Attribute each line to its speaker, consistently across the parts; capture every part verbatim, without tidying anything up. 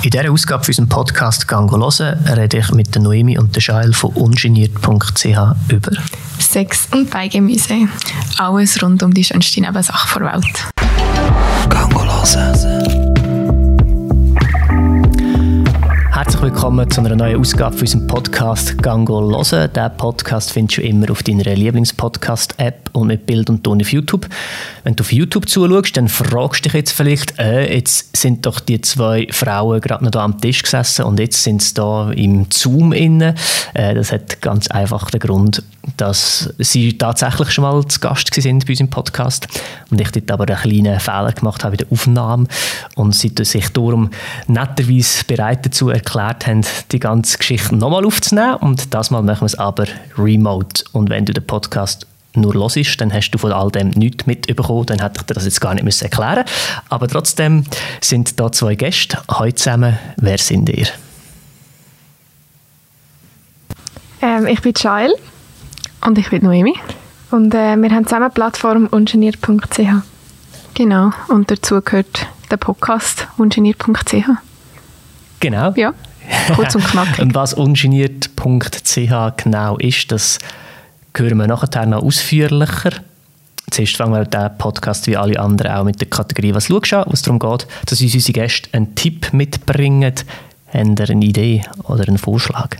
Speaker 1: In dieser Ausgabe von unserem Podcast «Gang hören» rede ich mit der Noemi und der Shail von ungeniert punkt c h über
Speaker 2: Sex und Beigemüse. Alles rund um die schönste Nebensache der Welt.
Speaker 1: «Gang hören». Herzlich willkommen zu einer neuen Ausgabe von unserem Podcast «Gang hören». Diesen Podcast findest du immer auf deiner Lieblings-Podcast-App und mit Bild und Ton auf YouTube. Wenn du auf YouTube zuschaust, dann fragst du dich jetzt vielleicht, äh, jetzt sind doch die zwei Frauen gerade noch da am Tisch gesessen und jetzt sind sie da im Zoom inne. Äh, das hat ganz einfach den Grund, dass sie tatsächlich schon mal zu Gast sind bei uns im Podcast und ich dort aber einen kleinen Fehler gemacht habe in der Aufnahme und sie sich darum netterweise bereit dazu erklärt haben, die ganze Geschichte nochmal aufzunehmen und das Mal machen wir es aber remote. Und wenn du den Podcast nur hörst, dann hast du von all dem nichts mitbekommen, dann hätte ich dir das jetzt gar nicht müssen erklären. Aber trotzdem sind da zwei Gäste. Heute zusammen, wer sind ihr?
Speaker 3: Ähm, ich bin Shail.
Speaker 2: Und ich bin Noemi.
Speaker 3: Und äh, wir haben zusammen die Plattform ungeniert punkt c h.
Speaker 2: Genau, und dazu gehört der Podcast ungeniert punkt c h.
Speaker 1: Genau.
Speaker 2: Ja, kurz und knackig.
Speaker 1: Und was ungeniert punkt c h genau ist, das hören wir nachher noch ausführlicher. Zuerst fangen wir diesen Podcast wie alle anderen auch mit der Kategorie «Was schaust du an?», wo es darum geht, dass uns unsere Gäste einen Tipp mitbringen. Habt ihr eine Idee oder einen Vorschlag?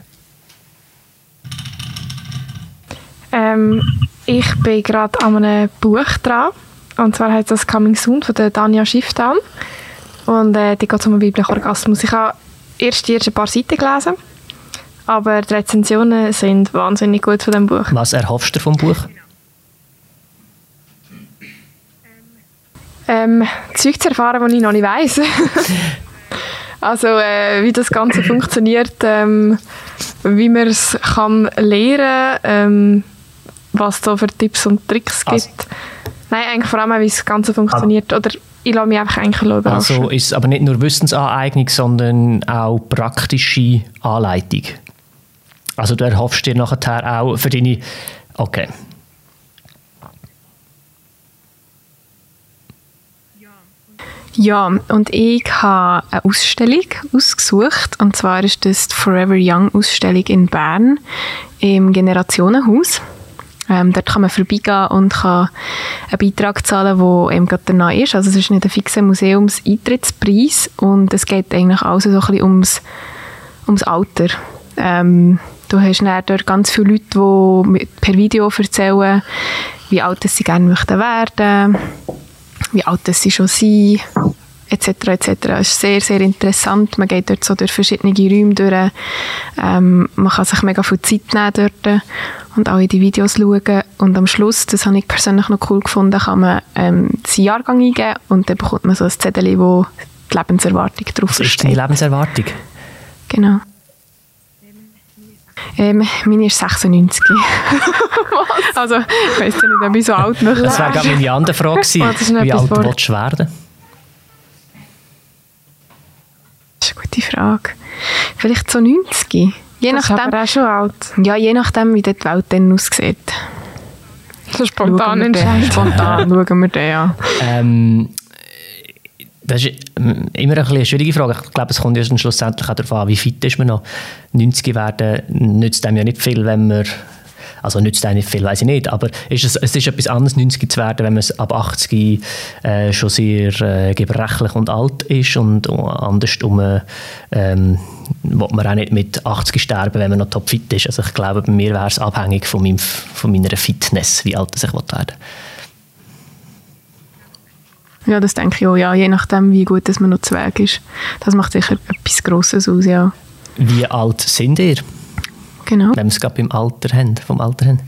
Speaker 3: Ähm, ich bin gerade an einem Buch dran. Und zwar heißt das «Coming Soon» von der Tanja Schifftan. Und äh, die geht um einen weiblichen Orgasmus. Ich habe erst die ersten paar Seiten gelesen, aber die Rezensionen sind wahnsinnig gut von diesem Buch.
Speaker 1: Was erhoffst du vom Buch?
Speaker 3: Ähm, Zeug zu erfahren, die ich noch nicht weiss. Also äh, wie das Ganze funktioniert, ähm, wie man es kann lernen, ähm, was es so für Tipps und Tricks gibt. Also, nein, eigentlich vor allem auch, wie das Ganze funktioniert. Oder ich lasse mich einfach eigentlich überraschen.
Speaker 1: Also ist es aber nicht nur Wissensaneignung, sondern auch praktische Anleitung. Also du erhoffst dir nachher auch für deine... Okay.
Speaker 2: Ja, und ich habe eine Ausstellung ausgesucht. Und zwar ist das die Forever Young Ausstellung in Bern im Generationenhaus. Ähm, dort kann man vorbeigehen und kann einen Beitrag zahlen, der eben gerade danach ist. Also es ist nicht ein fixer Museumseintrittspreis und es geht eigentlich auch so ein bisschen ums, ums Alter. Ähm, du hast dann dort ganz viele Leute, die per Video erzählen, wie alt sie gerne möchten werden, wie alt sie schon sind, et cetera et cetera. Es ist sehr, sehr interessant. Man geht dort so durch verschiedene Räume durch. Ähm, man kann sich mega viel Zeit nehmen dort und auch in die Videos schauen. Und am Schluss, das habe ich persönlich noch cool gefunden, kann man ähm, seinen Jahrgang eingeben und dann bekommt man so ein Zettel, wo die Lebenserwartung drauf steht.
Speaker 1: Was ist deine Lebenserwartung?
Speaker 2: Genau. Ähm, meine ist sechsundneunzig. Also, ich weiss ja nicht, ob ich so alt möchte.
Speaker 1: Das wäre gerade meine andere Frage gewesen. Wie alt willst du werden?
Speaker 2: Das ist eine gute Frage. Vielleicht so neunzig. Je
Speaker 3: das
Speaker 2: nachdem,
Speaker 3: ist aber auch schon alt.
Speaker 2: Ja, je nachdem, wie die Welt dann aussieht.
Speaker 3: So spontan entscheiden.
Speaker 2: Spontan schauen wir den, ja.
Speaker 1: Ähm, das ist immer ein bisschen eine schwierige Frage. Ich glaube, es kommt erst schlussendlich auch darauf an, wie fit ist man noch. neunzig werden nützt einem ja nicht viel, wenn man... Also nützt einem nicht viel, weiss ich nicht. Aber ist es, es ist etwas anderes, neunzig zu werden, wenn man ab achtzig äh, schon sehr äh, gebrechlich und alt ist. Und andersrum ähm, will man auch nicht mit achtzig sterben, wenn man noch topfit ist. Also ich glaube, bei mir wäre es abhängig von, meinem, von meiner Fitness, wie alt ich werden will.
Speaker 2: Ja, das denke ich auch, ja. Je nachdem, wie gut dass man noch zu Weg ist. Das macht sicher etwas Grosses aus, ja.
Speaker 1: Wie alt sind ihr?
Speaker 2: Genau.
Speaker 1: Wenn wir es gerade beim Alter haben, vom Alter haben.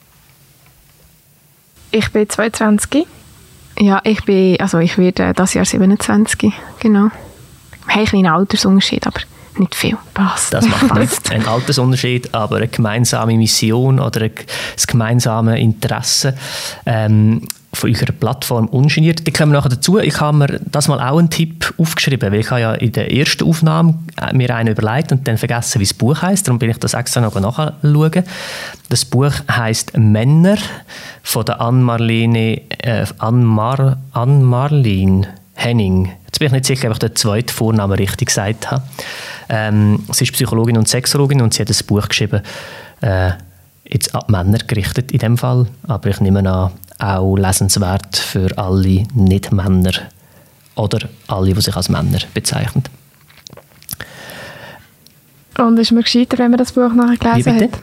Speaker 3: Ich bin zweiundzwanzig.
Speaker 2: Ja, ich bin, also ich werde dieses Jahr siebenundzwanzig, genau. Wir haben einen kleinen Altersunterschied, aber nicht viel.
Speaker 1: Passt. Das macht nicht einen Altersunterschied, aber eine gemeinsame Mission oder ein gemeinsames Interesse. Ähm, von unserer Plattform ungeniert. Die kommen nachher dazu. Ich habe mir das mal auch einen Tipp aufgeschrieben, weil ich habe ja in der ersten Aufnahme mir einen überlegt und dann vergessen, wie das Buch heisst. Darum bin ich das extra noch nachschauen. Das Buch heisst «Männer» von der Anne-Marlene äh, Anne-Mar- Anne-Marlene Henning. Jetzt bin ich nicht sicher, ob ich den zweiten Vornamen richtig gesagt habe. Ähm, sie ist Psychologin und Sexologin und sie hat ein Buch geschrieben, äh, jetzt an Männer gerichtet in dem Fall, aber ich nehme an, auch lesenswert für alle Nicht-Männer oder alle, die sich als Männer bezeichnen.
Speaker 3: Und ist man gescheiter, wenn man das Buch nachher gelesen hat?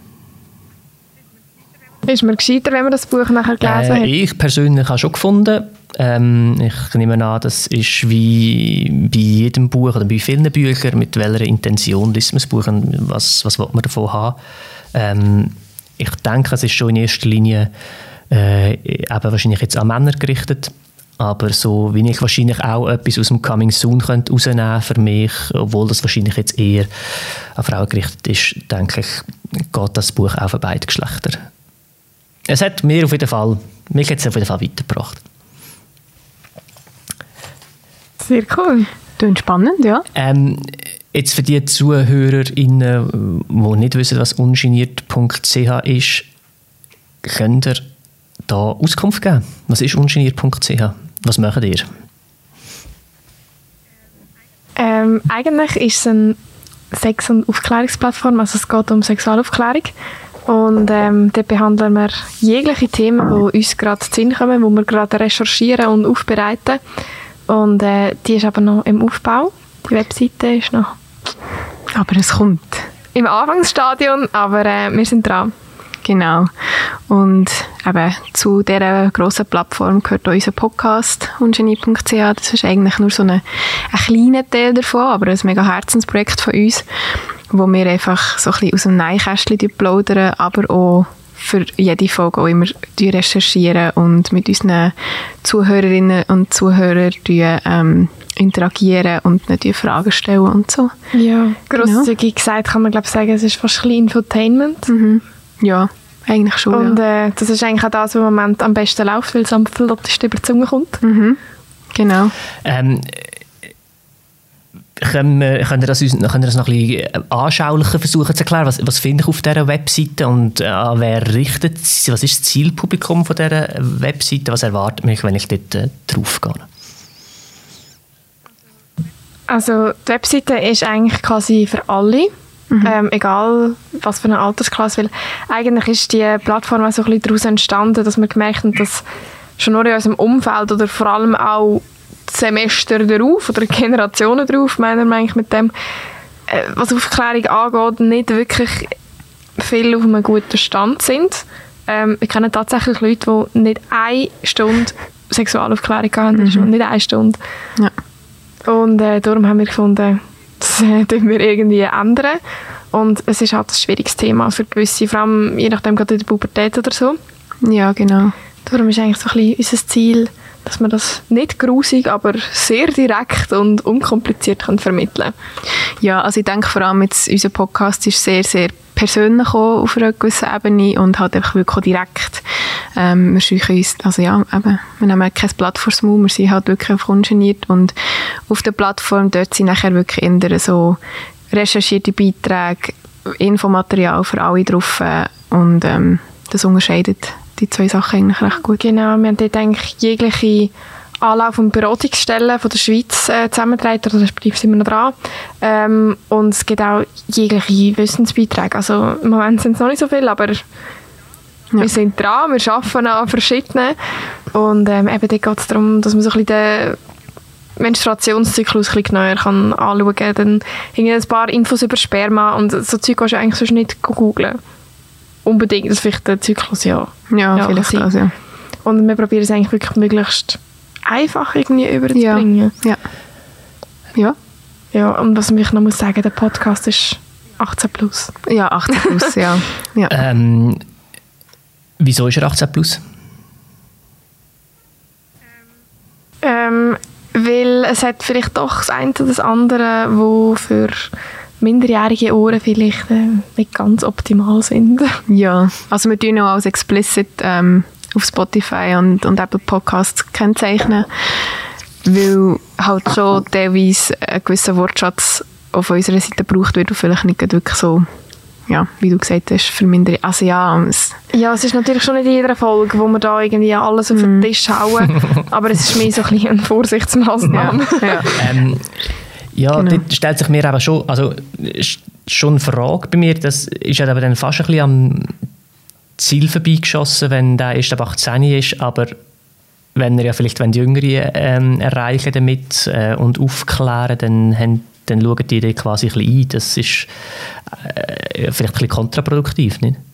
Speaker 3: Ist man gescheiter, wenn man das Buch nachher gelesen
Speaker 1: äh,
Speaker 3: hat?
Speaker 1: Ich persönlich habe schon gefunden. Ähm, ich nehme an, das ist wie bei jedem Buch oder bei vielen Büchern, mit welcher Intention liest man das Buch und was, was will man davon haben. Ähm, ich denke, es ist schon in erster Linie äh, eben wahrscheinlich jetzt an Männer gerichtet, aber so wie ich wahrscheinlich auch etwas aus dem Coming Soon könnte rausnehmen für mich, obwohl das wahrscheinlich jetzt eher an Frauen gerichtet ist, denke ich, geht das Buch auch für beide Geschlechter. Es hat mir auf jeden Fall, mich hat es auf jeden Fall weitergebracht.
Speaker 3: Sehr cool.
Speaker 2: Klingt spannend, ja.
Speaker 1: Ähm, jetzt für die ZuhörerInnen, die nicht wissen, was ungeniert punkt c h ist, könnt ihr da Auskunft geben? Was ist ungeniert punkt c h? Was macht ihr?
Speaker 3: Ähm, eigentlich ist es eine Sex- und Aufklärungsplattform, also es geht um Sexualaufklärung. Und ähm, dort behandeln wir jegliche Themen, die uns gerade zu Sinn kommen, die wir gerade recherchieren und aufbereiten. Und äh, die ist aber noch im Aufbau. Die Webseite ist noch
Speaker 2: Aber es kommt.
Speaker 3: im Anfangsstadium, aber äh, wir sind dran.
Speaker 2: Genau. Und eben zu dieser grossen Plattform gehört auch unser Podcast ungeniert punkt c h. Das ist eigentlich nur so eine, ein kleiner Teil davon, aber ein mega Herzensprojekt von uns, wo wir einfach so ein bisschen aus dem Nähkästchen plaudern, aber auch für jede Folge auch immer recherchieren und mit unseren Zuhörerinnen und Zuhörern ähm, interagieren und nicht Fragen stellen und so.
Speaker 3: Ja, grosszügig gesagt kann man glaube ich sagen, es ist fast ein bisschen Infotainment.
Speaker 2: Mhm. Ja, eigentlich schon.
Speaker 3: Und
Speaker 2: ja.
Speaker 3: äh, das ist eigentlich auch das, was im Moment am besten läuft, weil es am flottesten über die Zunge kommt.
Speaker 2: Mhm. Genau.
Speaker 1: Ähm, können, wir, können, wir das uns, können wir das noch ein bisschen anschaulicher versuchen zu erklären? Was, was finde ich auf dieser Webseite und äh, an wer richtet es? Was ist das Zielpublikum von dieser Webseite? Was erwartet mich, wenn ich dort äh, drauf gehe?
Speaker 3: Also die Webseite ist eigentlich quasi für alle. Mhm. Ähm, egal was für eine Altersklasse, weil eigentlich ist die Plattform auch so ein bisschen daraus entstanden, dass wir gemerkt haben, dass schon nur in unserem Umfeld oder vor allem auch Semester darauf oder Generationen darauf, meinen wir eigentlich mit dem, äh, was Aufklärung angeht, nicht wirklich viel auf einem guten Stand sind. Ähm, wir kennen tatsächlich Leute, die nicht eine Stunde Sexualaufklärung haben, mhm. nicht eine Stunde.
Speaker 2: Ja.
Speaker 3: Und äh, darum haben wir gefunden, das äh, tun wir irgendwie ändern. Und es ist halt ein schwieriges Thema für gewisse, vor allem je nachdem gerade in der Pubertät oder so.
Speaker 2: Ja, genau.
Speaker 3: Darum ist eigentlich so ein bisschen unser Ziel, dass wir das nicht grusig, aber sehr direkt und unkompliziert können vermitteln.
Speaker 2: Ja, also ich denke vor allem jetzt, unser Podcast ist sehr, sehr persönlich auch auf einer gewissen Ebene und halt einfach wirklich direkt. Ähm, wir scheuchen uns, also ja, eben, wir nehmen kein Blatt vors Maul, wir sind halt wirklich auf ungeniert und auf der Plattform dort sind nachher wirklich eher so recherchierte Beiträge, Infomaterial für alle drauf äh, und ähm, das unterscheidet die zwei Sachen eigentlich recht gut.
Speaker 3: Genau, wir haben dort eigentlich jegliche Anlauf- und Beratungsstellen von der Schweiz äh, zusammengetragen, oder respektive sind wir noch dran. Ähm, und es gibt auch jegliche Wissensbeiträge. Also im Moment sind es noch nicht so viele, aber ja. wir sind dran, wir arbeiten an verschiedenen. Und ähm, eben dort geht es darum, dass man so ein bisschen den Menstruationszyklus ein bisschen genauer kann anschauen kann. Dann hängen ein paar Infos über Sperma und so Zeug kannst du eigentlich sonst nicht googeln. Unbedingt, das ist vielleicht der Zyklus, ja.
Speaker 2: Ja, ja vielleicht das, ja.
Speaker 3: Und wir probieren es eigentlich wirklich möglichst einfach irgendwie überzubringen.
Speaker 2: Ja. Ja.
Speaker 3: Ja, und was ich noch muss sagen, der Podcast ist achtzehn plus.
Speaker 2: Ja, achtzehn plus, ja. ja.
Speaker 1: Ähm, wieso ist er achtzehn plus?
Speaker 3: Ähm, weil es hat vielleicht doch das eine oder das andere, wo für minderjährige Ohren vielleicht äh, nicht ganz optimal sind.
Speaker 2: Ja, also wir tun auch als explicit ähm, auf Spotify und, und Apple Podcasts kennzeichnen, weil halt schon teilweise ein gewisser Wortschatz auf unserer Seite gebraucht wird und vielleicht nicht wirklich so ja, wie du gesagt hast, vermindern. Also ja, es
Speaker 3: ja, es ist natürlich schon nicht in jeder Folge, wo wir da irgendwie alles auf den Tisch hauen, aber es ist mehr so ein bisschen eine Vorsichtsmaßnahme.
Speaker 2: Ja, ja.
Speaker 1: ähm, ja
Speaker 2: Genau.
Speaker 1: dort stellt sich mir aber schon, also ist schon eine Frage bei mir, das ist ja aber dann fast ein bisschen am Ziel vorbeigeschossen, wenn der erst ab achtzehn ist, aber wenn er ja vielleicht wenn die Jüngeren ähm, erreichen damit äh, und aufklären, dann, haben, dann schauen die dann quasi ein bisschen ein. Das ist äh, vielleicht ein bisschen kontraproduktiv, nicht?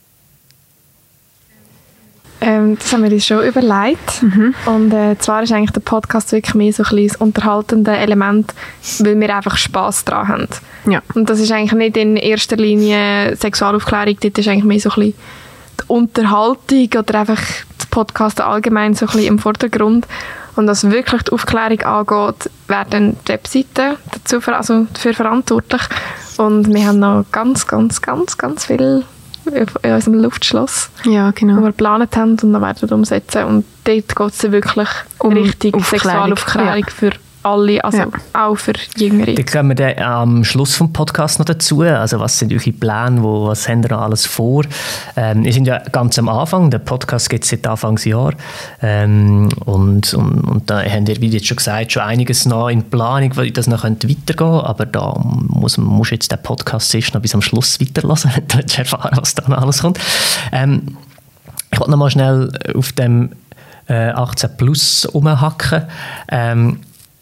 Speaker 3: Ähm, das haben wir uns schon überlegt.
Speaker 2: Mhm.
Speaker 3: Und äh, zwar ist eigentlich der Podcast wirklich mehr so ein bisschen das unterhaltende Element, weil wir einfach Spass daran haben.
Speaker 2: Ja.
Speaker 3: Und das ist eigentlich nicht in erster Linie Sexualaufklärung, dort ist eigentlich mehr so ein bisschen die Unterhaltung oder einfach das Podcast allgemein so ein bisschen im Vordergrund. Und was wirklich die Aufklärung angeht, werden die Webseiten dazu, also dafür verantwortlich. Und wir haben noch ganz, ganz, ganz, ganz viel in unserem Luftschloss,
Speaker 2: Ja, genau.
Speaker 3: wo wir geplant haben und noch werden umsetzen. Und dort geht es wirklich
Speaker 2: Um
Speaker 3: richtig
Speaker 2: Aufklärung,
Speaker 3: Sexualaufklärung
Speaker 2: ja.
Speaker 3: für alle, also
Speaker 2: Ja.
Speaker 3: auch für Jüngere.
Speaker 1: Dann kommen wir dann am Schluss vom Podcast noch dazu. Also was sind eure Pläne? Wo, was habt ihr noch alles vor? Ähm, wir sind ja ganz am Anfang. Der Podcast gibt es seit Anfangsjahr. Ähm, und, und, und da haben wir, wie jetzt schon gesagt, schon einiges noch in Planung, wie das noch weitergehen könnte. Aber da muss man muss jetzt den Podcast erst noch bis am Schluss weiterlassen, wenn du erfahren, was da noch alles kommt. Ähm, ich wollte noch mal schnell auf dem äh, achtzehn plus rumhacken. Ähm,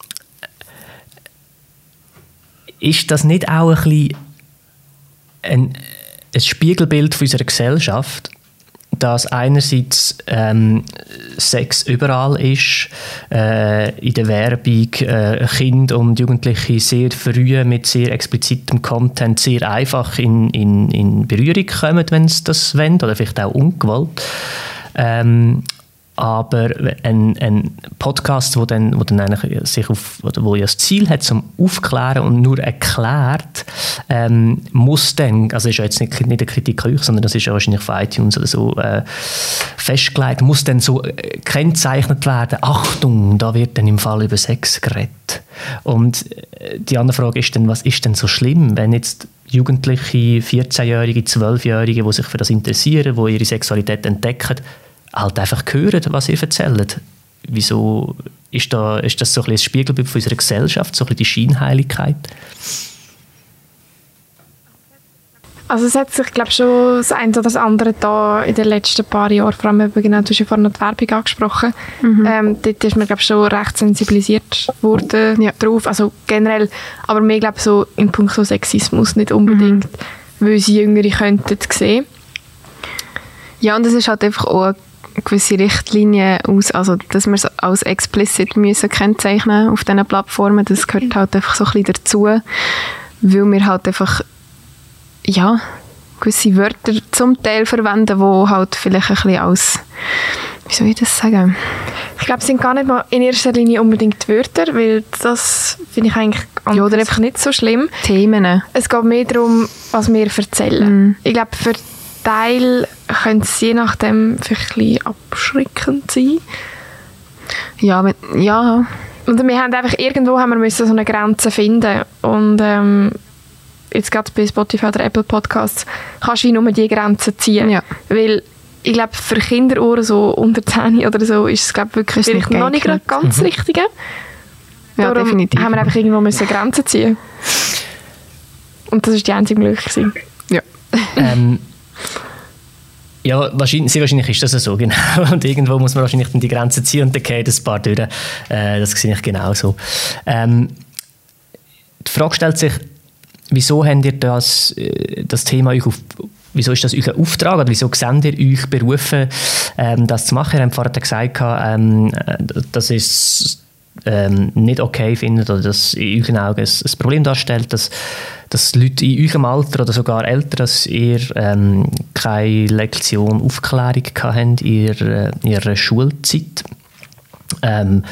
Speaker 1: Ist das nicht auch ein bisschen ein, ein Spiegelbild von unserer Gesellschaft, dass einerseits ähm, Sex überall ist, äh, in der Werbung äh, Kinder und Jugendliche sehr früh mit sehr explizitem Content sehr einfach in, in, in Berührung kommen, wenn sie das wollen, oder vielleicht auch ungewollt. Ähm, aber ein, ein Podcast, wo dann, wo dann eigentlich sich auf, oder wo ja das Ziel hat, zum Aufklären und nur erklärt, ähm, muss dann, also ist ja jetzt nicht, nicht eine Kritik an euch, sondern das ist ja wahrscheinlich von iTunes oder so äh, festgelegt, muss dann so äh, gekennzeichnet werden, Achtung, da wird dann im Fall über Sex geredet. Und äh, die andere Frage ist dann, was ist denn so schlimm, wenn jetzt Jugendliche, vierzehnjährige, zwölfjährige, die sich für das interessieren, die ihre Sexualität entdecken, halt einfach hören, was ihr erzählt. Wieso ist, da, ist das so ein bisschen das Spiegelbild von unserer Gesellschaft, so ein bisschen die Scheinheiligkeit?
Speaker 3: Also es hat sich, glaube ich, schon das eine oder das andere da in den letzten paar Jahren, vor allem eben, genau, du hast ja vorhin noch die Werbung angesprochen,
Speaker 2: Mhm.
Speaker 3: ähm, dort ist man, glaube ich, schon recht sensibilisiert worden
Speaker 2: Ja.
Speaker 3: drauf, also generell, aber mehr, glaube ich, so in puncto Sexismus nicht unbedingt, weil sie Jüngere könnten sehen.
Speaker 2: Ja, und es ist halt einfach auch eine gewisse Richtlinie aus, also dass wir es als explicit müssen kennzeichnen auf diesen Plattformen, das gehört halt einfach so ein bisschen dazu, weil wir halt einfach ja, gewisse Wörter zum Teil verwenden, die halt vielleicht ein bisschen als, wie soll ich das sagen?
Speaker 3: Ich glaube, es sind gar nicht mal in erster Linie unbedingt die Wörter, weil das finde ich eigentlich an
Speaker 2: Ja, oder
Speaker 3: einfach nicht so schlimm.
Speaker 2: Themen.
Speaker 3: Es geht mehr darum, was wir erzählen.
Speaker 2: Mhm.
Speaker 3: Ich glaube, für Teil könnte es je nachdem vielleicht ein bisschen abschreckend sein.
Speaker 2: Ja, wenn, ja.
Speaker 3: Und wir haben einfach irgendwo haben wir müssen so eine Grenze finden. Und ähm, jetzt gerade bei Spotify oder Apple Podcasts kannst du wie nur die Grenze ziehen.
Speaker 2: Ja.
Speaker 3: Weil ich glaube, für Kinderohren so unter zehn oder so ist es glaube wirklich
Speaker 2: Ist nicht
Speaker 3: vielleicht noch nicht gerade
Speaker 2: geeignet.
Speaker 3: ganz richtig.
Speaker 2: Ja,
Speaker 3: Darum
Speaker 2: definitiv.
Speaker 3: haben wir einfach irgendwo müssen Grenzen ziehen. Und das war die einzige Möglichkeit.
Speaker 2: Ja.
Speaker 1: ähm, ja, wahrscheinlich, sehr wahrscheinlich ist das so, genau. Und irgendwo muss man wahrscheinlich dann die Grenze ziehen und dann geht ein paar durch. Äh, das sehe ich genauso. Ähm, die Frage stellt sich, wieso habt ihr das, äh, das Thema euch auf, wieso ist das euer Auftrag oder wieso seht ihr euch berufen, ähm, das zu machen? Ihr habt vorher gesagt, ähm, dass es ähm, nicht okay findet oder dass in euren Augen ein, ein Problem darstellt, dass, dass Leute in eurem Alter oder sogar älter, dass ihr ähm, keine Lektion Aufklärung hatten in ihrer, in ihrer Schulzeit. Ähm,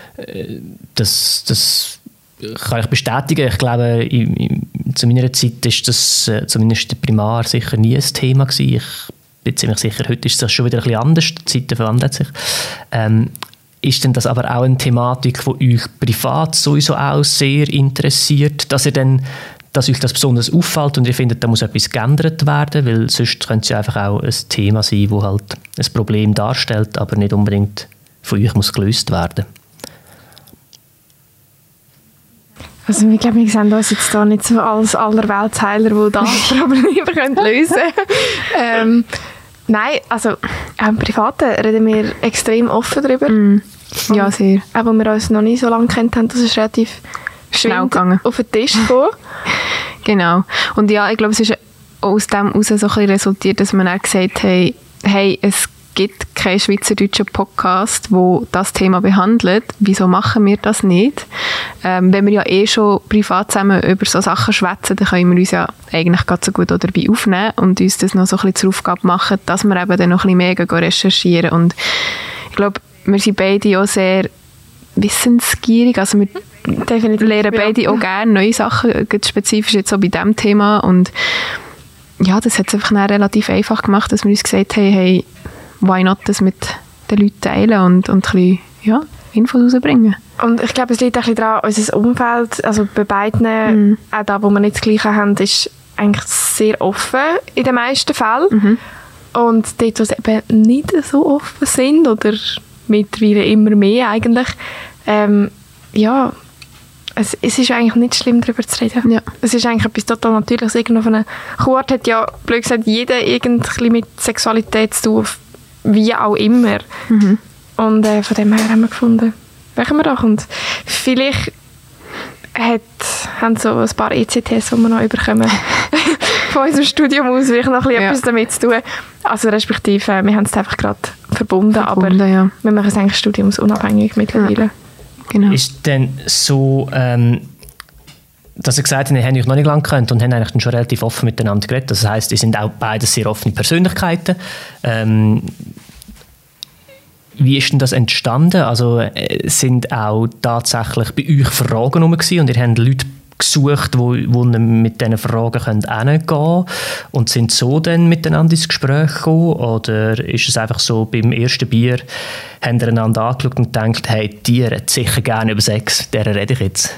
Speaker 1: das, das kann ich bestätigen. Ich glaube, in, in, zu meiner Zeit ist das äh, zumindest der Primar sicher nie ein Thema gewesen. Ich bin ziemlich sicher, heute ist das schon wieder ein bisschen anders. Die Zeiten verändern sich. Ähm, ist denn das aber auch eine Thematik, die euch privat sowieso auch sehr interessiert, dass ihr dann dass euch das besonders auffällt und ihr findet, da muss etwas geändert werden, weil sonst könnte es ja einfach auch ein Thema sein, das halt ein Problem darstellt, aber nicht unbedingt von euch muss gelöst werden.
Speaker 3: Also ich glaube, wir sehen uns jetzt da nicht so als Allerweltsheiler, die das Problem lösen können. ähm, nein, also auch im Privaten reden wir extrem offen darüber.
Speaker 2: Mm. Ja, sehr.
Speaker 3: Auch wenn wir uns noch nie so lange kennt haben, das ist relativ schnell gegangen. Auf den Tisch gekommen.
Speaker 2: Genau. Und ja, ich glaube, es ist aus dem heraus so ein bisschen resultiert, dass man auch gesagt hat, hey, es gibt keinen schweizerdeutschen Podcast, der das Thema behandelt. Wieso machen wir das nicht? Ähm, wenn wir ja eh schon privat zusammen über so Sachen schwätzen, dann können wir uns ja eigentlich ganz so gut auch dabei aufnehmen und uns das noch so ein bisschen zur Aufgabe machen, dass wir eben dann noch ein bisschen mehr recherchieren. Und ich glaube, wir sind beide auch sehr wissensgierig. Also wir definitiv lernen beide ja. auch gerne neue Sachen, spezifisch jetzt so bei diesem Thema. Und ja, das hat es einfach relativ einfach gemacht, dass wir uns gesagt haben, hey, why not das mit den Leuten teilen und, und ein bisschen, ja, Infos rausbringen.
Speaker 3: Und ich glaube, es liegt ein bisschen daran, unser Umfeld, also bei beiden, mhm. auch da, wo wir nicht das Gleiche haben, ist eigentlich sehr offen in den meisten Fällen. Mhm. Und dort, wo sie eben nicht so offen sind, oder mittlerweile immer mehr eigentlich, ähm, ja, es, es ist eigentlich nicht schlimm, darüber zu reden. Ja. Es ist eigentlich etwas total Natürliches. Irgendwo von einer Kuhart hat ja, blöd gesagt, jeder irgendwie mit Sexualität zu tun, wie auch immer. Mhm. Und äh, von dem her haben wir gefunden, welchen wir doch. Und vielleicht hat, haben so ein paar E C Ts, die wir noch überkommen, von unserem Studium aus, vielleicht noch ein bisschen ja. etwas damit zu tun. Also respektive, äh, wir haben es einfach gerade verbunden, verbunden, aber ja. wir machen es eigentlich studiumsunabhängig mittlerweile. Ja.
Speaker 1: Genau. Ist denn so, ähm, dass ihr gesagt habt, ihr habt euch noch nicht lange gekannt und haben eigentlich schon relativ offen miteinander geredet. Das heisst, ihr sind auch beide sehr offene Persönlichkeiten. Ähm, wie ist denn das entstanden? Also äh, sind auch tatsächlich bei euch Fragen rum gewesen und ihr habt Leute gesucht, die wo, wo mit diesen Fragen hingehen können und sind so dann miteinander ins Gespräch gekommen? Oder ist es einfach so, beim ersten Bier habt ihr einander angeschaut und gedacht, hey, die redet sicher gerne über Sex, der rede ich jetzt?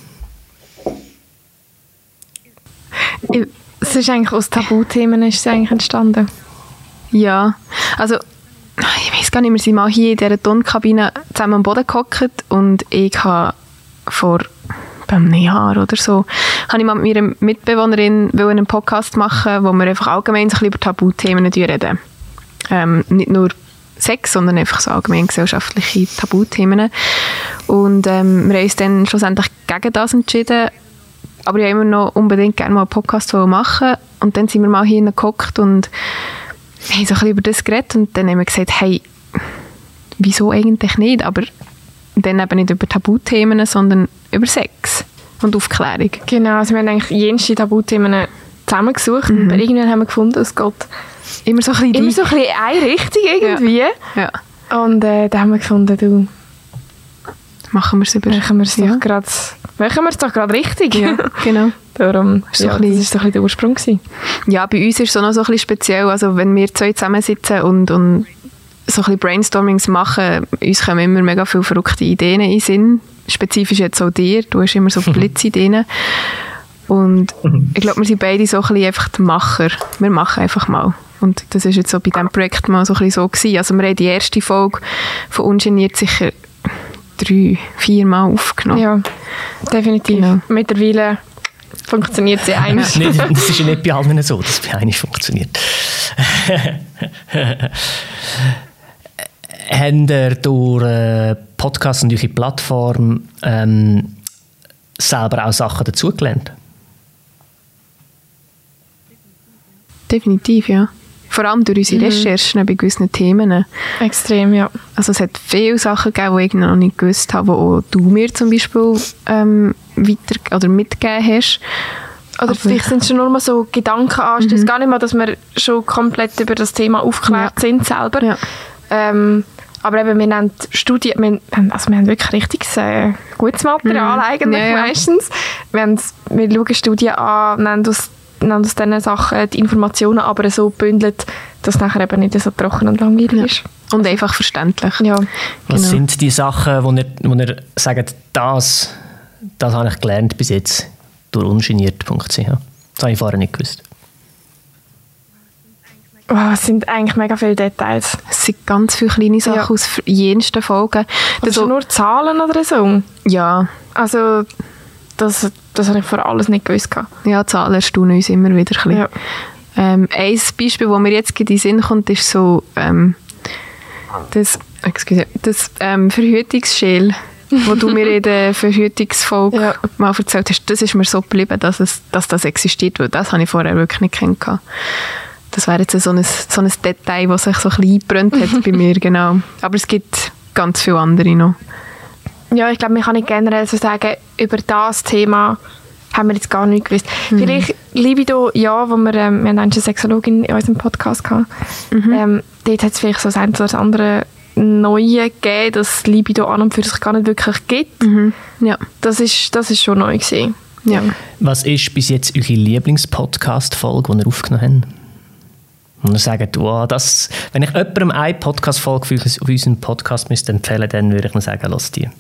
Speaker 3: Es ist eigentlich aus Tabuthemen ist es eigentlich entstanden.
Speaker 2: Ja, also ich weiß gar nicht, wir sind mal hier in dieser Tonkabine zusammen am Boden gehockt und ich habe vor einem Jahr oder so, habe ich mal mit meiner Mitbewohnerin einen Podcast machen, wo wir einfach allgemein so ein bisschen über Tabuthemen reden. Ähm, nicht nur Sex, sondern einfach so allgemein gesellschaftliche Tabuthemen. Und ähm, wir haben uns dann schlussendlich gegen das entschieden, aber ich wollte immer noch unbedingt gerne mal einen Podcast machen. Und dann sind wir mal hier gehockt und haben so ein bisschen über das geredet. Und dann haben wir gesagt, hey, wieso eigentlich nicht? Aber dann eben nicht über Tabuthemen, sondern über Sex und Aufklärung.
Speaker 3: Genau, also wir haben eigentlich jenste Tabuthemen zusammengesucht. Mhm. Und irgendwann haben wir gefunden, es geht
Speaker 2: immer so ein bisschen,
Speaker 3: immer so ein bisschen eine Richtung irgendwie.
Speaker 2: Ja. Ja.
Speaker 3: Und äh, dann haben wir gefunden, du,
Speaker 2: machen wir es über.
Speaker 3: Machen wir es ja. doch gerade Machen wir es doch gerade richtig.
Speaker 2: Ja, genau.
Speaker 3: Darum, so ja, das war so ein bisschen der Ursprung gewesen.
Speaker 2: Ja, bei uns ist es auch noch so ein bisschen speziell. Also wenn wir zwei zusammensitzen und, und so ein bisschen Brainstormings machen, uns kommen immer mega viele verrückte Ideen in den Sinn. Spezifisch jetzt auch dir. Du hast immer so Blitzideen. Und ich glaube, wir sind beide so ein bisschen einfach die Macher. Wir machen einfach mal. Und das ist jetzt so bei diesem Projekt mal so ein bisschen so gewesen. Also wir haben die erste Folge von Ungeniert sicher drei, vier Mal aufgenommen.
Speaker 3: Ja, definitiv. Genau. Mittlerweile funktioniert sie eigentlich.
Speaker 1: Ja, nicht, das ist ja nicht bei allen so, dass es bei einem funktioniert. Habt ihr durch äh, Podcasts und eure Plattform ähm, selber auch Sachen dazugelernt?
Speaker 2: Definitiv, ja. Vor allem durch unsere mhm. Recherchen bei gewissen Themen.
Speaker 3: Extrem, ja.
Speaker 2: Also es hat viele Sachen gegeben, die ich noch nicht gewusst habe, die auch du mir zum Beispiel ähm, weiter oder mitgegeben hast.
Speaker 3: Oder aber vielleicht sind es schon nur mal so Gedankenanstöße. Mhm. Gar nicht mal, dass wir schon komplett über das Thema aufgeklärt ja. sind selber. Ja. Ähm, aber eben, wir haben Studien, wir, also wir haben wirklich richtiges äh, gutes Material mhm. eigentlich ja, ja. meistens. Wir, haben, wir schauen Studien an, wir haben aus und aus diesen Sachen die Informationen aber so bündelt, dass es nachher eben nicht so trocken und langweilig
Speaker 2: ja.
Speaker 3: ist.
Speaker 2: Und einfach verständlich.
Speaker 3: Ja.
Speaker 1: Was
Speaker 2: genau.
Speaker 1: sind die Sachen, wo ihr, wo ihr sagt, das, das habe ich gelernt bis jetzt durch ungeniert punkt c h. Das habe ich vorher nicht gewusst.
Speaker 3: Oh, es sind eigentlich mega viele Details.
Speaker 2: Es sind ganz viele kleine Sachen ja. aus jensten Folgen.
Speaker 3: Das sind nur Zahlen oder so?
Speaker 2: Ja.
Speaker 3: Also, das, das habe ich vor alles nicht gewusst.
Speaker 2: Ja, Zahlen erstaunen uns immer wieder ein bisschen. Ja. Ähm, ein Beispiel, das mir jetzt in den Sinn kommt, ist so ähm, das, excuse, das ähm, Verhütungsschäl, das du mir in der Verhütungsfolge ja. mal erzählt hast. Das ist mir so geblieben, dass, es, dass das existiert, weil das habe ich vorher wirklich nicht kennengelernt. Das wäre jetzt so ein, so ein Detail, das sich so ein bisschen eingebrannt hat bei mir, genau. Aber es gibt ganz viele andere noch.
Speaker 3: Ja, ich glaube, man kann nicht generell so sagen, über das Thema haben wir jetzt gar nicht gewusst. Mhm. Vielleicht Libido, ja, wo wir, ähm, wir haben eine Sexologin in unserem Podcast gehabt. Mhm. Ähm, dort hat es vielleicht so das eine oder das andere Neue gegeben, dass Libido an und für sich gar nicht wirklich gibt.
Speaker 2: Mhm. Ja.
Speaker 3: Das ist, das ist schon neu gewesen.
Speaker 2: Ja.
Speaker 1: Was ist bis jetzt eure Lieblings-Podcast-Folge, die ihr aufgenommen habt? Und ihr sagt, wow, das, wenn ich jemandem eine Podcast-Folge auf unseren Podcast müsste empfehlen, dann würde ich nur sagen, lass die.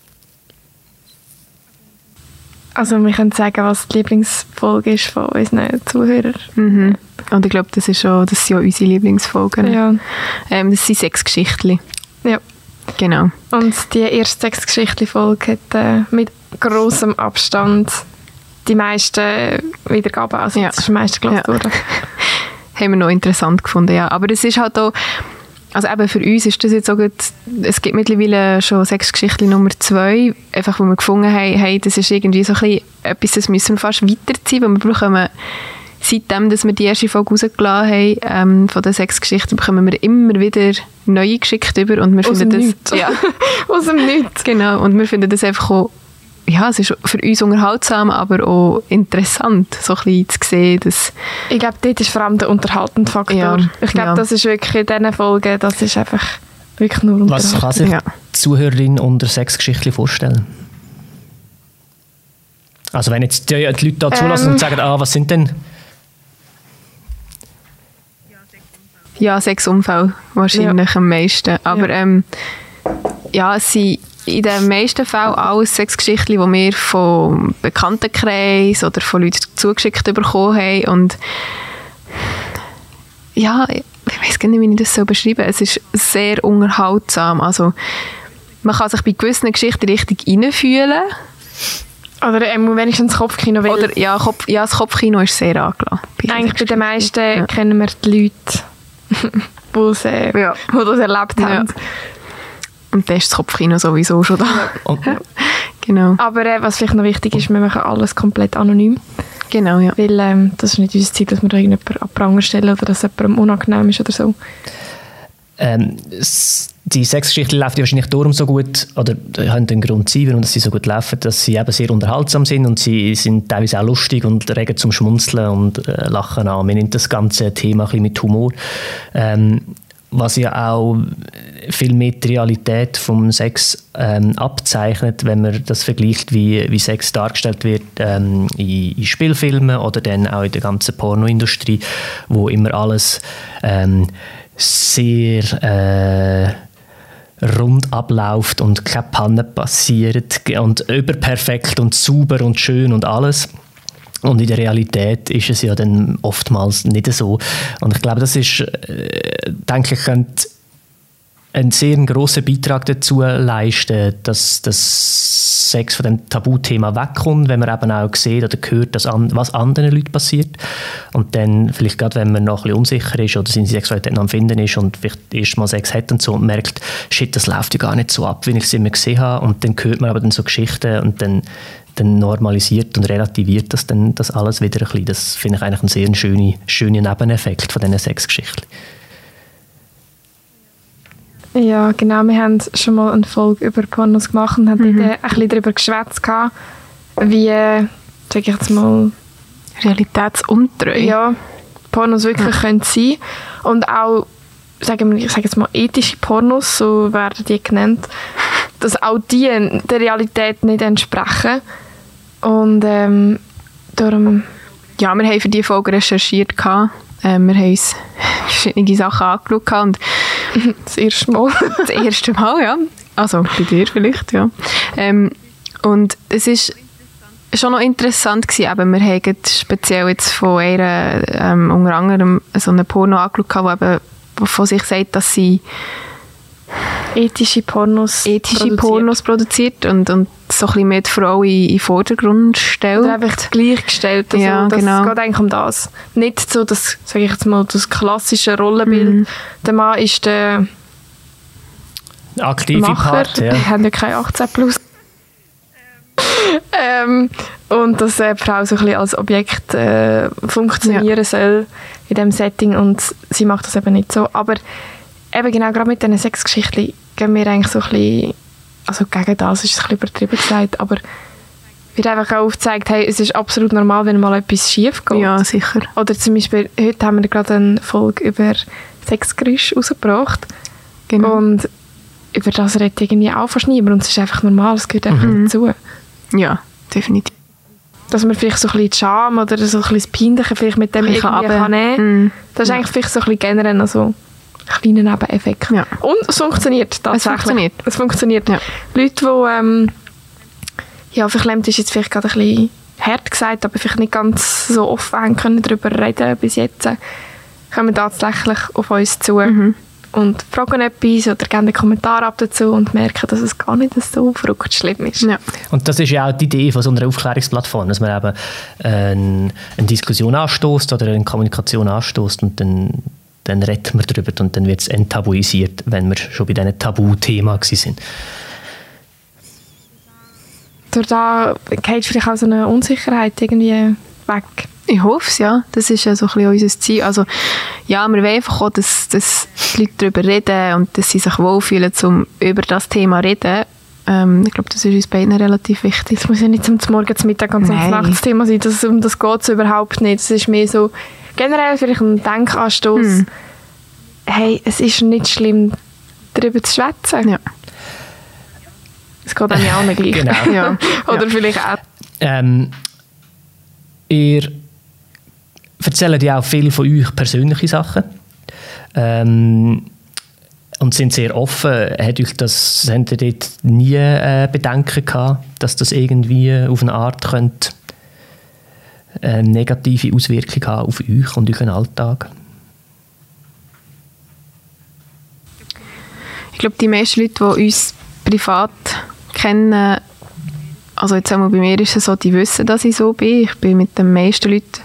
Speaker 3: Also wir können sagen, was die Lieblingsfolge ist von unseren Zuhörern.
Speaker 2: Mhm. Und ich glaube, das, ist auch, das sind ja unsere Lieblingsfolgen.
Speaker 3: Ja.
Speaker 2: Ähm, das sind sechs Geschichten.
Speaker 3: Ja.
Speaker 2: Genau.
Speaker 3: Und die erste sechs Geschichten-Folge hat äh, mit grossem Abstand die meisten Wiedergaben, also
Speaker 2: ja.
Speaker 3: das ist am meisten gelassen
Speaker 2: ja.
Speaker 3: worden.
Speaker 2: Haben wir noch interessant gefunden, ja. Aber es ist halt auch, also eben für uns ist das jetzt auch gut, es gibt mittlerweile schon sechs Geschichten Nummer zwei, einfach wo wir gefunden haben, hey, das ist irgendwie so ein bisschen etwas, das müssen wir fast weiterziehen, weil wir bekommen, seitdem, dass wir die erste Folge rausgelassen haben, ähm, von den sechs Geschichten, bekommen wir immer wieder neue geschickt über und wir
Speaker 3: Aus
Speaker 2: finden
Speaker 3: dem
Speaker 2: das... Ja.
Speaker 3: Aus dem Nichts.
Speaker 2: Genau, und wir finden das einfach auch, ja, es ist für uns unterhaltsam, aber auch interessant, so ein bisschen zu sehen, dass...
Speaker 3: Ich glaube, dort ist vor allem der unterhaltende Faktor.
Speaker 2: Ja,
Speaker 3: ich glaube,
Speaker 2: ja.
Speaker 3: das ist wirklich in diesen Folgen, das ist einfach wirklich nur unterhaltsam.
Speaker 1: Was kann sich
Speaker 2: ja.
Speaker 1: die Zuhörerin unter sechs Geschichten vorstellen? Also wenn jetzt die, die Leute da zulassen ähm, und sagen, ah, was sind denn...
Speaker 2: Ja, sechs Unfälle wahrscheinlich ja. am meisten. Aber ja, ähm, ja es sind in den meisten Fällen alles sechs Geschichten, die wir vom Bekanntenkreis oder von Leuten zugeschickt bekommen haben. Und ja, ich weiß gar nicht, wie ich das so beschreiben soll. Es ist sehr unterhaltsam. Also, man kann sich bei gewissen Geschichten richtig reinfühlen.
Speaker 3: Oder ähm, wenigstens das Kopfkino.
Speaker 2: Oder, ja, Kopf, ja, das Kopfkino ist sehr angelassen.
Speaker 3: Eigentlich bei den meisten ja. kennen wir die Leute, die äh, ja. das erlebt haben.
Speaker 2: Ja. Und dann ist das Kopfkino sowieso schon da.
Speaker 1: Ja.
Speaker 2: Genau.
Speaker 3: Aber äh, was vielleicht noch wichtig ist, wir machen alles komplett anonym.
Speaker 2: Genau, ja.
Speaker 3: Weil ähm, das ist nicht unser Ziel, dass wir da irgendjemanden an Pranger stellen oder dass jemandem unangenehm ist oder so.
Speaker 1: Ähm, die Sexgeschichte läuft ja wahrscheinlich darum so gut, oder haben den Grund sein, warum sie so gut laufen, dass sie eben sehr unterhaltsam sind und sie sind teilweise auch lustig und regen zum Schmunzeln und äh, Lachen an. Man nimmt das ganze Thema ein bisschen mit Humor. Ähm, was ja auch viel mehr die Realität vom Sex ähm, abzeichnet, wenn man das vergleicht, wie, wie Sex dargestellt wird ähm, in, in Spielfilmen oder dann auch in der ganzen Pornoindustrie, wo immer alles ähm, sehr äh, rund abläuft und keine Panne passiert und überperfekt und sauber und schön und alles. Und in der Realität ist es ja dann oftmals nicht so. Und ich glaube, das ist, äh, denke ich, könnte einen sehr grossen Beitrag dazu leisten, dass das Sex von dem Tabuthema wegkommt, wenn man eben auch sieht oder hört, dass an, was anderen Leuten passiert. Und dann vielleicht gerade, wenn man noch ein bisschen unsicher ist oder seine Sexualität noch am Finden ist und vielleicht erst mal Sex hat und so und merkt, shit, das läuft ja gar nicht so ab, wie ich es immer gesehen habe. Und dann hört man aber dann so Geschichten und dann dann normalisiert und relativiert das dann das alles wieder ein bisschen. Das finde ich eigentlich einen sehr schönen, schönen Nebeneffekt von diesen Sexgeschichten.
Speaker 3: Ja, genau. Wir haben schon mal eine Folge über Pornos gemacht und haben mhm. dort ein bisschen darüber geschwätzt, wie, sage ich jetzt mal,
Speaker 2: realitätsuntreu.
Speaker 3: Ja, Pornos wirklich ja. können sein. Und auch, sagen wir, ich sage jetzt mal, ethische Pornos, so werden die genannt, dass auch die der Realität nicht entsprechen. Und ähm, darum...
Speaker 2: Ja, wir haben für diese Folge recherchiert. Ähm, wir haben uns verschiedene Sachen angeschaut. Und
Speaker 3: das erste Mal.
Speaker 2: Das erste Mal, ja. Also bei dir vielleicht, ja. Ähm, und es ist schon noch interessant gewesen, aber wir haben speziell jetzt von einer, ähm, unter anderem so eine Porno angeschaut, die eben von sich sagt, dass sie
Speaker 3: ethische Pornos
Speaker 2: ethische
Speaker 3: produziert.
Speaker 2: Pornos produziert und, und so ein bisschen mehr die Frau in den Vordergrund stellt.
Speaker 3: Oder einfach gleichgestellt. Also
Speaker 2: ja,
Speaker 3: das
Speaker 2: genau.
Speaker 3: geht eigentlich um das. Nicht so das, sage ich jetzt mal, das klassische Rollenbild.
Speaker 2: Mhm.
Speaker 3: Der Mann ist der
Speaker 1: Aktive
Speaker 3: Macher.
Speaker 1: Part, ja.
Speaker 3: Wir haben ja kein achtzehn plus. ähm, und dass äh, die Frau so ein bisschen als Objekt äh, funktionieren ja. soll in diesem Setting und sie macht das eben nicht so. Aber eben genau gerade mit diesen Sexgeschichten gehen wir eigentlich so ein bisschen, also gegen das ist es ein bisschen übertrieben gesagt, aber wird einfach auch aufgezeigt, hey, es ist absolut normal, wenn mal etwas schief geht.
Speaker 2: Ja, sicher.
Speaker 3: Oder zum Beispiel, heute haben wir gerade eine Folge über Sexgeräusche rausgebracht.
Speaker 2: Genau.
Speaker 3: Und über das redet irgendwie auch fast niemand. Und es ist einfach normal, es gehört einfach
Speaker 2: Mhm.
Speaker 3: dazu.
Speaker 2: Ja, definitiv.
Speaker 3: Dass man vielleicht so ein bisschen die Scham oder so ein bisschen das Peinliche vielleicht mit dem
Speaker 2: Ein
Speaker 3: irgendwie
Speaker 2: bisschen
Speaker 3: kann
Speaker 2: runter.
Speaker 3: nehmen.
Speaker 2: Mhm.
Speaker 3: Das ist
Speaker 2: Ja.
Speaker 3: eigentlich vielleicht so ein bisschen generell noch so ein kleiner Nebeneffekt.
Speaker 2: Ja.
Speaker 3: Und es funktioniert tatsächlich.
Speaker 2: Es funktioniert.
Speaker 3: Es funktioniert.
Speaker 2: Ja.
Speaker 3: Leute, die ähm, ja, verklemmt ist jetzt vielleicht gerade ein bisschen hart gesagt, aber vielleicht nicht ganz so offen haben können darüber reden bis jetzt, kommen tatsächlich auf uns zu
Speaker 2: Mhm.
Speaker 3: und fragen etwas oder geben einen Kommentar ab dazu und merken, dass es gar nicht so verrückt schlimm ist.
Speaker 2: Ja.
Speaker 1: Und das ist ja auch die Idee von so einer Aufklärungsplattform, dass man eben eine, eine Diskussion anstößt oder eine Kommunikation anstößt und dann, dann redet man darüber und dann wird es enttabuisiert, wenn wir schon bei diesem Tabuthema sind.
Speaker 3: Durch da geht vielleicht auch so eine Unsicherheit irgendwie weg.
Speaker 2: Ich hoffe es, ja. Das ist ja so ein bisschen unser Ziel. Also, ja, wir wollen einfach auch, dass, dass die Leute darüber reden und dass sie sich wohlfühlen, um über das Thema zu reden. Ähm, ich glaube, das ist uns beiden relativ wichtig.
Speaker 3: Es muss ja nicht zum Morgen, zum Mittag und zum
Speaker 2: Nein.
Speaker 3: Nachtsthema sein. Das, um das geht es überhaupt nicht. Es ist mehr so generell vielleicht ein Denkanstoß.
Speaker 2: Hm.
Speaker 3: Hey, es ist nicht schlimm, darüber zu schwätzen.
Speaker 2: Ja.
Speaker 3: Es geht einem ja auch nicht gleich.
Speaker 1: Genau.
Speaker 2: Ja.
Speaker 3: Oder
Speaker 2: Ja.
Speaker 3: vielleicht auch.
Speaker 1: Ähm, ihr erzählt ja auch viel von euch persönliche Sachen ähm, und sind sehr offen. Hat euch das, habt ihr dort nie äh, Bedenken gehabt, dass das irgendwie auf eine Art könnte eine negative Auswirkung haben auf euch und euren Alltag?
Speaker 2: Ich glaube, die meisten Leute, die uns privat kennen, also jetzt einmal bei mir ist es so, die wissen, dass ich so bin. Ich bin mit den meisten Leuten,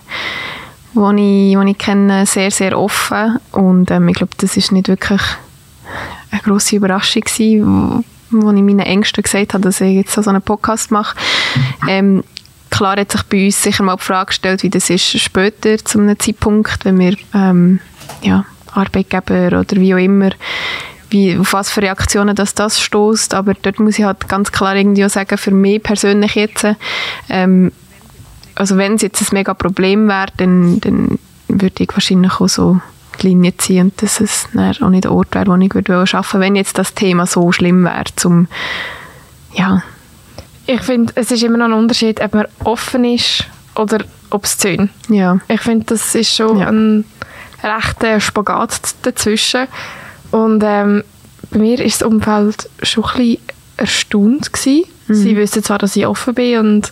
Speaker 2: die ich, die ich kenne, sehr, sehr offen. Und ähm, ich glaube, das ist nicht wirklich eine grosse Überraschung gewesen, wo, wo ich meinen Ängsten gesagt habe, dass ich jetzt so einen Podcast mache. Ähm, klar hat sich bei uns sicher mal die Frage gestellt, wie das ist später, zu einem Zeitpunkt, wenn wir ähm, ja, Arbeitgeber oder wie auch immer, wie, auf was für Reaktionen das, das stößt. Aber dort muss ich halt ganz klar irgendwie auch sagen, für mich persönlich jetzt, ähm, also wenn es jetzt ein mega Problem wäre, dann, dann würde ich wahrscheinlich auch so die Linie ziehen und dass es dann auch nicht der Ort wäre, wo ich würde arbeiten würde, wenn jetzt das Thema so schlimm wäre, zum, ja.
Speaker 3: Ich finde, es ist immer noch ein Unterschied, ob man offen ist oder obszön.
Speaker 2: Ja.
Speaker 3: Ich finde, das ist schon
Speaker 2: Ja.
Speaker 3: ein rechter Spagat dazwischen. Und ähm, bei mir war das Umfeld schon ein bisschen erstaunt gewesen.
Speaker 2: Mhm.
Speaker 3: Sie wissen zwar, dass ich offen bin, und,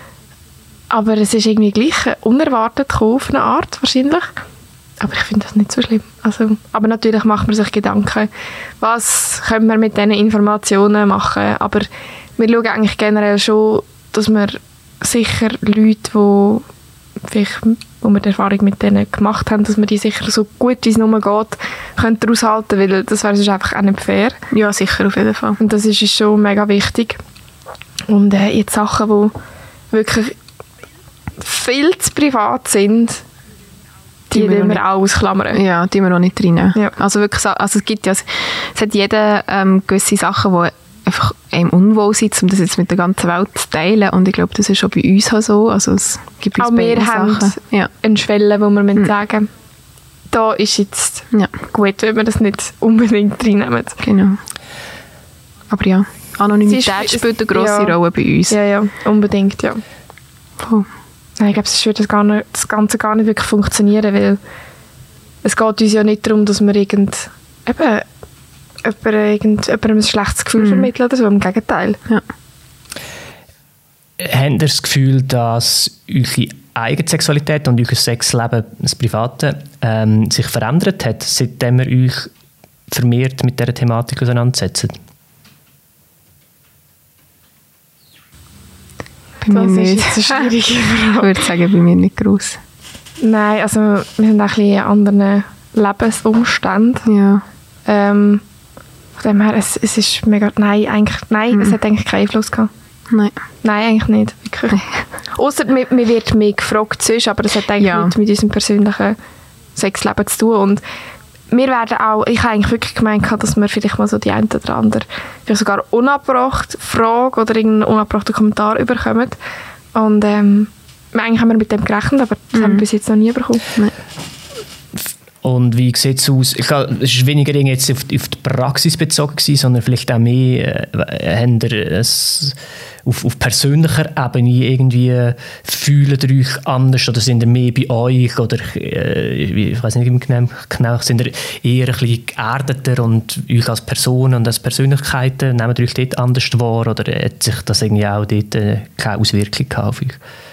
Speaker 3: aber es ist irgendwie gleich unerwartet gekommen, auf eine Art wahrscheinlich. Aber ich finde das nicht so schlimm. Also, aber natürlich macht man sich Gedanken, was können wir mit diesen Informationen machen. Aber wir schauen eigentlich generell schon, dass wir sicher Leute, die vielleicht, wo wir die Erfahrung mit denen gemacht haben, dass wir die sicher so gut wie es nur geht, können daraus halten, weil das wäre sonst einfach auch nicht fair.
Speaker 2: Ja, sicher, auf jeden Fall.
Speaker 3: Und das ist uns schon mega wichtig. Und äh, jetzt Sachen, die wirklich viel zu privat sind, die,
Speaker 2: Die wir
Speaker 3: die
Speaker 2: noch
Speaker 3: wir auch ausklammern.
Speaker 2: Ja, die wir auch nicht drin.
Speaker 3: Ja.
Speaker 2: Also wirklich, so- also es gibt ja, es hat jeder ähm, gewisse Sachen, die einfach einem unwohl sind, um das jetzt mit der ganzen Welt zu teilen. Und ich glaube, das ist auch bei uns auch so. Also es gibt uns
Speaker 3: Auch wir
Speaker 2: beide
Speaker 3: haben
Speaker 2: Sachen. Ja.
Speaker 3: eine Schwelle, wo wir mhm. sagen, da ist jetzt
Speaker 2: Ja,
Speaker 3: gut, wenn wir das nicht unbedingt reinnehmen.
Speaker 2: genau. Aber ja, Anonymität
Speaker 3: Es ist-
Speaker 2: spielt eine grosse
Speaker 3: ja.
Speaker 2: Rolle bei uns.
Speaker 3: Ja, ja, unbedingt, ja.
Speaker 2: Voll.
Speaker 3: Nein, ich glaube, es würde das, gar nicht, das Ganze gar nicht wirklich funktionieren, weil es geht uns ja nicht darum, dass wir irgend, eben, jemandem, irgend, jemandem ein schlechtes Gefühl
Speaker 2: Mhm.
Speaker 3: vermitteln oder so, im Gegenteil.
Speaker 2: Ja.
Speaker 1: Habt ihr das Gefühl, dass eure eigene Sexualität und euer Sexleben, das Private, ähm, sich verändert hat, seitdem ihr euch vermehrt mit dieser Thematik auseinandersetzt?
Speaker 2: Bei mir
Speaker 3: Das
Speaker 2: nicht.
Speaker 3: ist jetzt eine schwierige Frage.
Speaker 2: Ich würde sagen, bei mir nicht gross.
Speaker 3: Nein, also wir sind auch ein bisschen in anderen Lebensumständen.
Speaker 2: Ja.
Speaker 3: Ähm, von dem her, es, es ist mega... Nein, eigentlich, nein
Speaker 2: Mhm.
Speaker 3: es hat eigentlich keinen Einfluss gehabt.
Speaker 2: Nein.
Speaker 3: Nein, eigentlich nicht. Wirklich. Ausser mir, mir wird mehr gefragt sonst, aber das hat eigentlich
Speaker 2: Ja.
Speaker 3: nichts mit unserem persönlichen Sexleben zu tun. Und wir werden auch... Ich habe eigentlich wirklich gemeint, dass wir vielleicht mal so die eine oder andere vielleicht sogar unabgebrachte Frage oder irgendeinen unabgebrachten Kommentar überkommen. Und ähm, eigentlich haben wir mit dem gerechnet, aber das
Speaker 2: Mhm.
Speaker 3: haben wir bis jetzt noch nie bekommen.
Speaker 2: Nein.
Speaker 1: Und wie sieht es aus? Ich glaube, es war weniger jetzt auf, auf die Praxis bezogen gewesen, sondern vielleicht auch mehr, äh, habt ihr es auf, auf persönlicher Ebene irgendwie äh, fühlt ihr euch anders oder sind ihr mehr bei euch oder äh, ich weiß nicht genau, genau, sind ihr eher ein bisschen geerdeter und euch als Person und als Persönlichkeiten, nehmt ihr euch dort anders wahr oder hat sich das irgendwie auch dort äh, keine Auswirkung gehabt auf euch?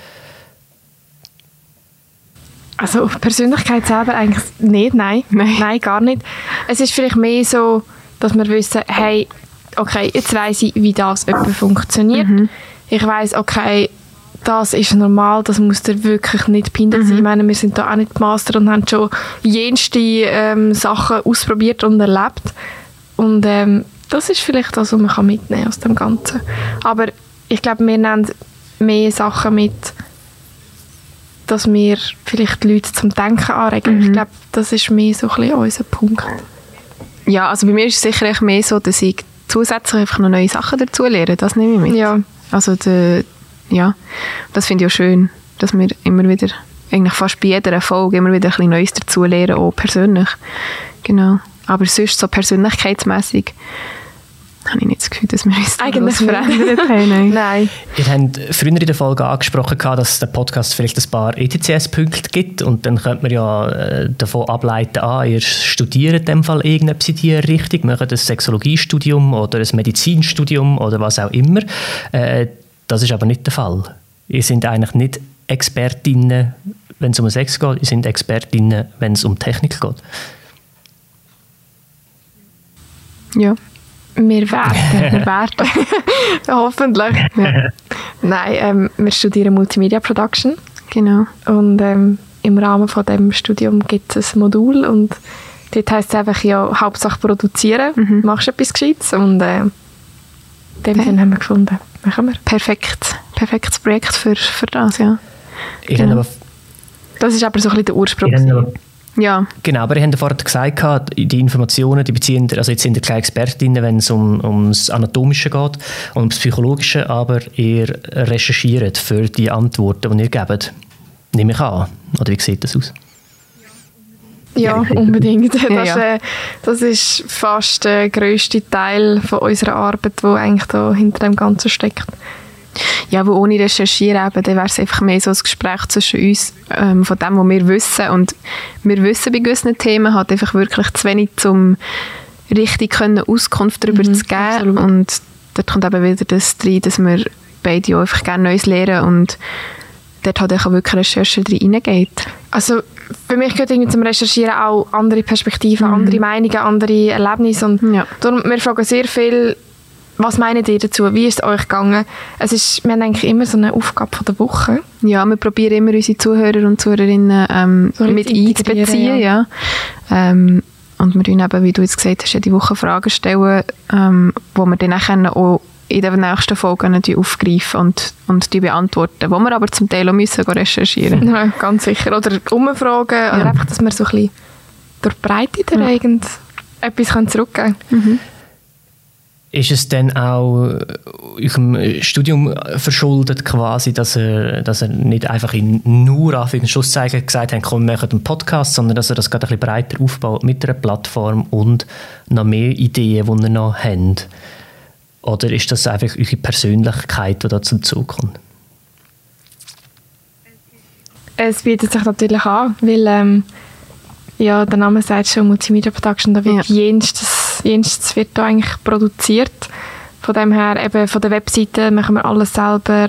Speaker 3: Also auf Persönlichkeit selber eigentlich nicht, nein.
Speaker 2: Nein.
Speaker 3: Nein, gar nicht. Es ist vielleicht mehr so, dass wir wissen, hey, okay, jetzt weiss ich, wie das etwa funktioniert.
Speaker 2: Mhm.
Speaker 3: Ich weiss, okay, das ist normal, das muss dir wirklich nicht behindert
Speaker 2: Mhm.
Speaker 3: sein. Ich meine, wir sind da auch nicht Master und haben schon jenste ähm, Sachen ausprobiert und erlebt. Und ähm, das ist vielleicht das, was man kann mitnehmen aus dem Ganzen. Aber ich glaube, wir nehmen mehr Sachen mit, dass wir vielleicht die Leute zum Denken anregen.
Speaker 2: Mhm.
Speaker 3: Ich glaube, das ist mehr so ein bisschen unser Punkt.
Speaker 2: Ja, also bei mir ist es sicher echt mehr so, dass ich zusätzlich einfach noch neue Sachen dazu lerne. Das nehme ich mit.
Speaker 3: Ja.
Speaker 2: Also de, ja, das finde ich auch schön, dass wir immer wieder, eigentlich fast bei jeder Folge immer wieder ein bisschen Neues dazu lernen, auch persönlich. Genau. Aber sonst so persönlichkeitsmässig habe ich nicht das Gefühl, dass wir uns
Speaker 3: Eigentlich
Speaker 2: gross verändert haben. Nein.
Speaker 3: Nein.
Speaker 1: Ihr habt früher in der Folge angesprochen, dass es den Podcast vielleicht ein paar E T C S-Punkte gibt und dann könnte man ja äh, davon ableiten, ah, ihr studiert in dem Fall irgendetwas in diese Richtung, macht ein Sexologiestudium oder ein Medizinstudium oder was auch immer. Äh, das ist aber nicht der Fall. Ihr seid eigentlich nicht Expertinnen, wenn es um Sex geht, ihr seid Expertinnen, wenn es um Technik geht.
Speaker 2: Ja,
Speaker 3: Wir werden.
Speaker 2: wir werden.
Speaker 3: Hoffentlich.
Speaker 2: Ja.
Speaker 3: Nein, ähm, wir studieren Multimedia Production
Speaker 2: Genau.
Speaker 3: und ähm, im Rahmen von dem Studium gibt es ein Modul und dort heisst es einfach, ja, Hauptsache produzieren,
Speaker 2: Mhm.
Speaker 3: machst etwas Gescheites und äh, in dem
Speaker 2: Ja.
Speaker 3: Sinn haben wir gefunden, machen wir.
Speaker 2: Perfekt. Perfektes Projekt für, für das, ja.
Speaker 1: Ihr
Speaker 2: Genau.
Speaker 1: habt aber
Speaker 3: Das ist aber so ein bisschen der Ursprung.
Speaker 1: Ihr habt
Speaker 3: gewesen.
Speaker 1: aber-
Speaker 2: Ja,
Speaker 1: Genau, aber ihr habt ja vorhin gesagt, die Informationen, die beziehen, also jetzt sind ihr keine Expertinnen, wenn es um, ums Anatomische geht und ums Psychologische, aber ihr recherchiert für die Antworten, die ihr gebt. Nehme ich an. Oder wie sieht das aus?
Speaker 3: Ja, unbedingt. Das,
Speaker 2: Ja, ja.
Speaker 3: Äh, das ist fast der grösste Teil von unserer Arbeit, der eigentlich da hinter dem Ganzen steckt.
Speaker 2: ja, wo ohne Recherchieren eben, dann wäre es einfach mehr so ein Gespräch zwischen uns, ähm, von dem, was wir wissen. Und wir wissen bei gewissen Themen halt einfach wirklich zu wenig, um richtig können Auskunft darüber
Speaker 3: Mhm,
Speaker 2: zu geben.
Speaker 3: absolut.
Speaker 2: Und dort kommt eben wieder das rein, dass wir beide auch einfach gerne Neues lernen und dort halt auch wirklich Recherche reingeht.
Speaker 3: Also für mich gehört irgendwie zum Recherchieren auch andere Perspektiven,
Speaker 2: Mhm.
Speaker 3: andere Meinungen, andere Erlebnisse. Und
Speaker 2: Ja.
Speaker 3: darum, wir fragen sehr viel, was meint ihr dazu? Wie ist es euch gegangen? Es ist, wir haben eigentlich immer so eine Aufgabe von der Woche.
Speaker 2: Ja, wir probieren immer unsere Zuhörer und Zuhörerinnen ähm,
Speaker 3: So ein
Speaker 2: mit
Speaker 3: bisschen
Speaker 2: einzubeziehen.
Speaker 3: integrieren,
Speaker 2: Ja. Ähm, und wir tun eben, wie du jetzt gesagt hast, jede Woche Fragen stellen, ähm, wo wir dann nachher auch in den nächsten Folgen die aufgreifen und, und die beantworten, wo wir aber zum Teil auch müssen gehen recherchieren.
Speaker 3: Ja, ganz sicher. Oder umfragen, oder
Speaker 2: Ja.
Speaker 3: einfach, dass wir so ein bisschen durch die Breite der
Speaker 2: Ja.
Speaker 3: Gegend etwas können zurückgeben können.
Speaker 1: Ist es dann auch eurem Studium verschuldet, quasi, dass er, dass er nicht einfach in nur auf den Schlusszeichen gesagt hat, komm, wir machen einen Podcast, sondern dass er das gerade ein bisschen breiter aufbaut mit einer Plattform und noch mehr Ideen, die ihr noch habt? Oder ist das einfach eure Persönlichkeit, die da zum Zug kommt?
Speaker 3: Es bietet sich natürlich an, weil ähm, ja, der Name sagt schon, Multimedia Production, da wird
Speaker 2: Ja.
Speaker 3: jenstes, jenstes wird da eigentlich produziert. Von dem her, eben von der Webseite machen wir alles selber,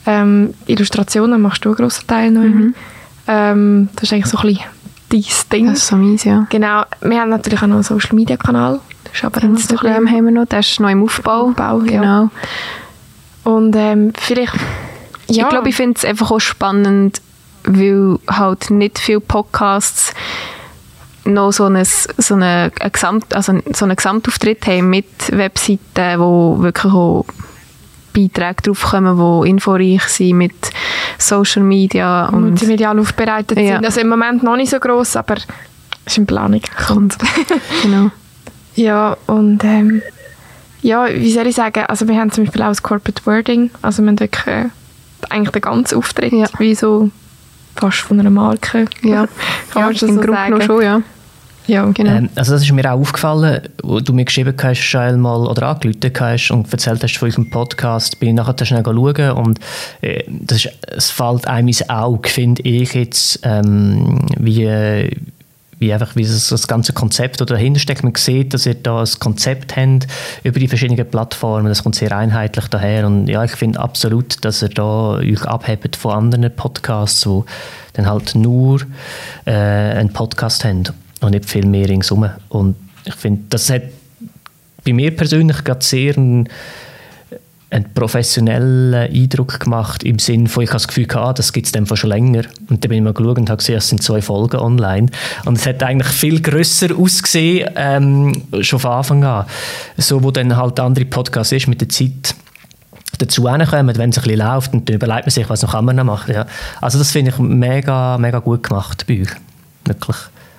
Speaker 3: Ähm, Illustrationen machst du einen grossen Teil noch.
Speaker 2: Mhm.
Speaker 3: Ähm, das ist eigentlich so ein bisschen dein Ding.
Speaker 2: Das ist so meins, ja.
Speaker 3: Genau. Wir haben natürlich auch noch einen Social-Media-Kanal. Das ist aber
Speaker 2: Instagram haben wir noch, der ist noch im Aufbau.
Speaker 3: Aufbau,
Speaker 2: genau.
Speaker 3: Ja. Und ähm, vielleicht... Ja.
Speaker 2: Ich glaube, ich finde es einfach auch spannend, weil halt nicht viele Podcasts noch so einen, so eine, eine Gesamt, also so einen Gesamtauftritt haben mit Webseiten, wo wirklich auch Beiträge draufkommen, die inforeich sind mit Social Media. Und
Speaker 3: multimedial aufbereitet
Speaker 2: ja.
Speaker 3: sind. Also im Moment noch nicht so gross, aber ist in Planung. Kommt.
Speaker 2: Genau.
Speaker 3: Ja, und ähm, ja, wie soll ich sagen, also wir haben zum Beispiel auch das Corporate Wording, also wir haben wirklich äh, eigentlich den ganzen Auftritt,
Speaker 2: ja.
Speaker 3: wie so fast von einer Marke.
Speaker 2: Ja,
Speaker 3: kann man
Speaker 2: ja
Speaker 3: schon
Speaker 2: im
Speaker 3: so
Speaker 2: Grunde
Speaker 3: sagen.
Speaker 2: noch schon, ja.
Speaker 3: Ja,
Speaker 2: genau.
Speaker 1: Ähm, also das ist mir auch aufgefallen, wo du mir geschrieben hast, Shael, mal, oder angerufen hast und erzählt hast von eurem Podcast, bin ich nachher schnell schauen und äh, das ist, es fällt einem ins Auge, finde ich jetzt, ähm, wie, wie einfach wie das, das ganze Konzept oder dahinter steckt. Man sieht, dass ihr da ein Konzept habt über die verschiedenen Plattformen, das kommt sehr einheitlich daher und ja, ich finde absolut, dass ihr da euch abhebt von anderen Podcasts, die dann halt nur äh, einen Podcast haben und nicht viel mehr ringsum. Und ich finde, das hat bei mir persönlich gerade sehr einen, einen professionellen Eindruck gemacht, im Sinne von, ich habe das Gefühl gehabt, das gibt es dann schon länger. Und dann bin ich mal geschaut und habe gesehen, es sind zwei Folgen online. Und es hat eigentlich viel grösser ausgesehen, ähm, schon von Anfang an. So, wo dann halt andere Podcasts ist, mit der Zeit dazu kommen, wenn es ein bisschen läuft, und dann überlegt man sich, was noch kann man noch machen. Ja. Also das finde ich mega, mega gut gemacht bei euch. Wirklich.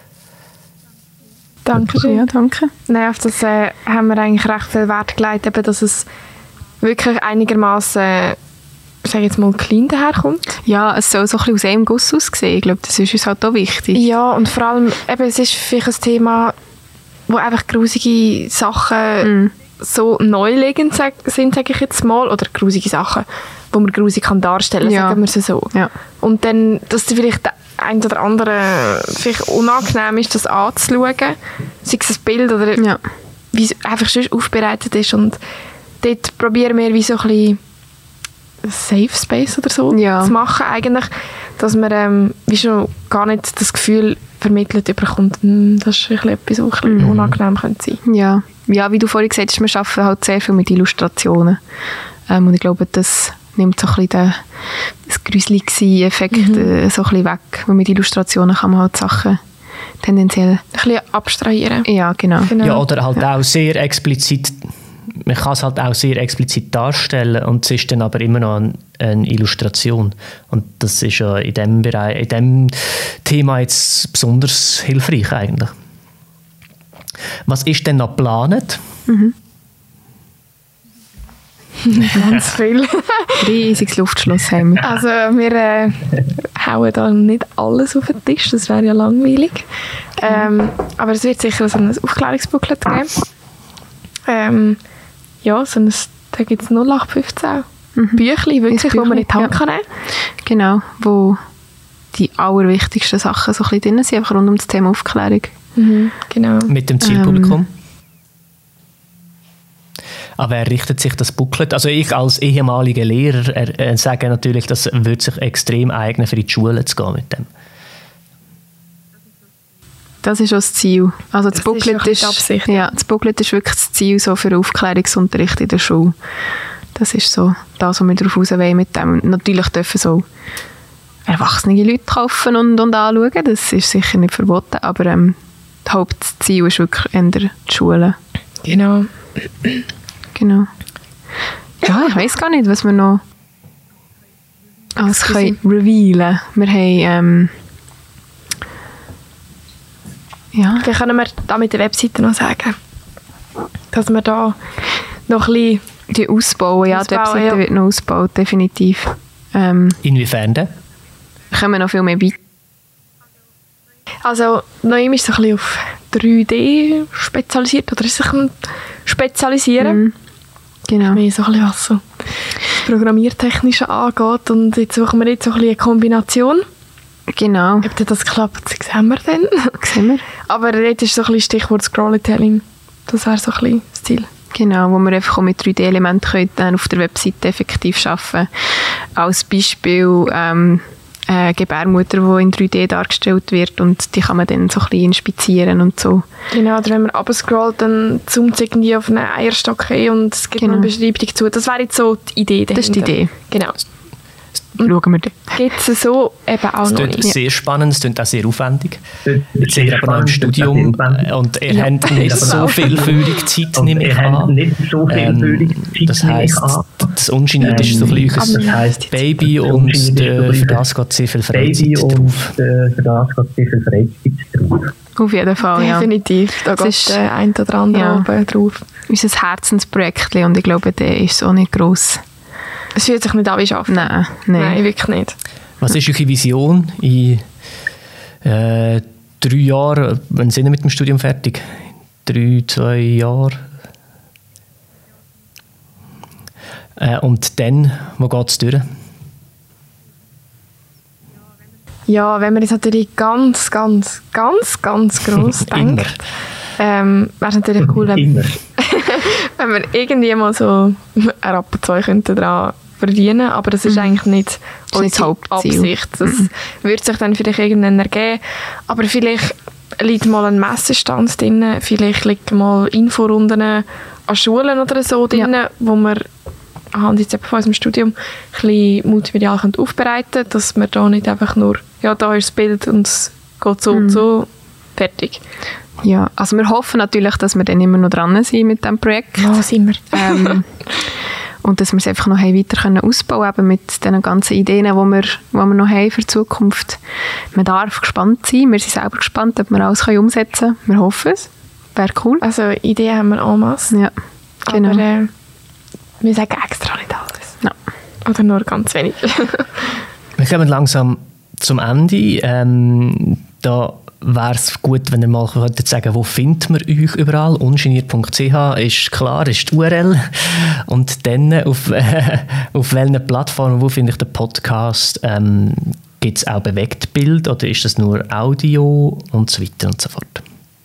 Speaker 3: Danke.
Speaker 2: Ja, danke.
Speaker 3: Nein, auf das äh, haben wir eigentlich recht viel Wert gelegt, eben, dass es wirklich einigermaßen, äh, sage jetzt mal, clean daherkommt.
Speaker 2: Ja, es soll so ein bisschen aus einem Guss aussehen. Ich glaube, das ist uns halt auch wichtig.
Speaker 3: Ja, und vor allem, eben, es ist vielleicht ein Thema, wo einfach grusige Sachen mm. so neulegend sind, sage ich jetzt mal, oder grusige Sachen, wo man grusig kann darstellen,
Speaker 2: ja.
Speaker 3: sagen wir es so.
Speaker 2: Ja.
Speaker 3: Und dann, dass du vielleicht ein oder andere vielleicht unangenehm ist, das anzuschauen, sei es ein Bild oder
Speaker 2: ja.
Speaker 3: wie es einfach schon aufbereitet ist. Und dort probieren wir wie so ein bisschen Safe Space oder so
Speaker 2: ja.
Speaker 3: zu machen eigentlich, dass man ähm, wie schon gar nicht das Gefühl vermittelt bekommt, hm, das ist ein bisschen etwas, was ein bisschen mhm. unangenehm könnte sein.
Speaker 2: Ja. ja, wie du vorhin gesagt hast, wir arbeiten halt sehr viel mit Illustrationen. Ähm, und ich glaube, das nimmt so ein bisschen den, das gruselige Effekt mhm. äh, so ein bisschen weg. Weil mit Illustrationen kann man halt Sachen tendenziell
Speaker 3: ein bisschen abstrahieren.
Speaker 2: Ja, genau.
Speaker 1: genau. Ja, oder halt ja. auch sehr explizit, man kann es halt auch sehr explizit darstellen und es ist dann aber immer noch eine, eine Illustration. Und das ist ja in diesem Bereich, in diesem Thema jetzt besonders hilfreich eigentlich. Was ist denn noch geplant?
Speaker 2: Mhm.
Speaker 3: Ganz viel.
Speaker 2: Riesiges Luftschloss haben wir.
Speaker 3: Also wir äh, hauen da nicht alles auf den Tisch, das wäre ja langweilig. Ähm, aber es wird sicher so ein Aufklärungsbooklet geben. Ähm, ja, so ein, da gibt es null acht fünfzehn mhm. Büchlein, wirklich, wo man in die Hand ja. kann nehmen.
Speaker 2: Genau, wo die allerwichtigsten Sachen so ein bisschen drin sind, einfach rund um das Thema Aufklärung.
Speaker 3: Mhm, genau.
Speaker 1: Mit dem Zielpublikum? Ähm, Aber wer richtet sich das Booklet? Also ich als ehemaliger Lehrer äh, sage natürlich, das würde sich extrem eignen, für die Schule zu gehen mit dem.
Speaker 2: Das ist auch das Ziel. Also das, das Booklet ist,
Speaker 3: ist
Speaker 2: ja, das Booklet ist wirklich das Ziel so für Aufklärungsunterricht in der Schule. Das ist so das, was wir darauf raus wollen mit dem. Natürlich dürfen so erwachsene Leute kaufen und, und anschauen, das ist sicher nicht verboten, aber ähm, das Hauptziel ist wirklich eher die Schule.
Speaker 3: Genau.
Speaker 2: Genau. Ja, ich weiss gar nicht, was wir noch alles können revealen. Wir haben ähm, ja.
Speaker 3: Dann können wir da mit der Webseite noch sagen, dass wir da noch ein bisschen
Speaker 2: die ausbauen. Ja, die Webseite ja. wird noch ausgebaut, definitiv. Ähm,
Speaker 1: Inwiefern denn?
Speaker 2: Können wir noch viel mehr bieten.
Speaker 3: Also, Noemi ist so ein bisschen auf drei D spezialisiert, oder ist sich am Spezialisieren.
Speaker 2: Mm, genau.
Speaker 3: Mehr so ein bisschen, was so das Programmiertechnische angeht. Und jetzt suchen wir jetzt so ein bisschen eine Kombination.
Speaker 2: Genau.
Speaker 3: Ob das klappt, sehen wir dann.
Speaker 2: Sehen wir.
Speaker 3: Aber jetzt ist so ein bisschen Stichwort Scrollytelling. Das wäre so ein bisschen das Ziel.
Speaker 2: Genau, wo wir einfach auch mit drei D-Elementen dann auf der Webseite effektiv arbeiten. Als Beispiel ähm, eine Gebärmutter, die in drei D dargestellt wird und die kann man dann so ein bisschen inspizieren und so.
Speaker 3: Genau, oder wenn man runterscrollt, dann zoomt es irgendwie auf einen Eierstock hin und es gibt genau. eine Beschreibung dazu. Das wäre jetzt so die Idee dahinter.
Speaker 2: Das ist die Idee.
Speaker 3: Genau.
Speaker 2: Schauen wir dann.
Speaker 3: Gibt es so eben auch noch nicht.
Speaker 1: Es klingt sehr spannend, es klingt auch sehr aufwendig. Jetzt sind wir aber noch im Studium und ihr ja. habt nicht so viel Führungszeit, nehme ich an. Ähm, das heisst, das Ungeniert ist so ein bisschen das Baby und äh, für das geht sehr viel Freizeit drauf.
Speaker 4: Für das geht sehr viel Freizeit drauf.
Speaker 2: Auf jeden Fall, ja.
Speaker 3: Definitiv. Da geht der ein oder andere
Speaker 2: ja.
Speaker 3: oben drauf.
Speaker 2: Unser Herzensprojekt und ich glaube, der ist es auch nicht gross.
Speaker 3: Es fühlt sich nicht an wie Arbeiten.
Speaker 2: Nein, nein.
Speaker 3: Nein, wirklich nicht.
Speaker 1: Was ist eure Vision in äh, drei Jahren? Wann sind wir mit dem Studium fertig? Drei, zwei Jahre? Äh, und dann, wo geht es durch?
Speaker 3: Ja, wenn man jetzt natürlich ganz, ganz, ganz, ganz gross denkt, ähm, wäre es natürlich cool, wenn, wenn wir irgendwie mal so einen Rappen zwei könnten daran verdienen, aber das ist mhm. eigentlich nicht unsere Absicht. Das mhm. wird sich dann vielleicht irgendwann ergeben, aber vielleicht liegt mal ein Messestand drin, vielleicht liegen mal Inforunden an Schulen oder so drin, ja. wo wir haben jetzt von unserem Studium ein bisschen multimedial aufbereiten können, dass wir da nicht einfach nur, ja, da ist das Bild und es geht so mhm. und so, fertig.
Speaker 2: Ja, also wir hoffen natürlich, dass wir dann immer noch dran sind mit diesem Projekt.
Speaker 3: Ja, sind wir.
Speaker 2: Ähm, und dass wir es einfach noch weiter können ausbauen können mit den ganzen Ideen, die wir, die wir noch haben für die Zukunft. Man darf gespannt sein, wir sind selber gespannt, ob wir alles umsetzen können. Wir hoffen es, wäre cool.
Speaker 3: Also Ideen haben wir en masse.
Speaker 2: Ja, genau.
Speaker 3: Aber äh, wir sagen extra nicht alles.
Speaker 2: Ja.
Speaker 3: Oder nur ganz wenig.
Speaker 1: Wir kommen langsam zum Ende. Ähm, da wäre es gut, wenn ihr mal könntet sagen, wo findet man euch überall? ungeniert punkt c h ist klar, ist die U R L. Und dann auf, äh, auf welchen Plattformen, wo finde ich den Podcast? Ähm, gibt es auch Bewegtbild oder ist das nur Audio und so weiter und so fort?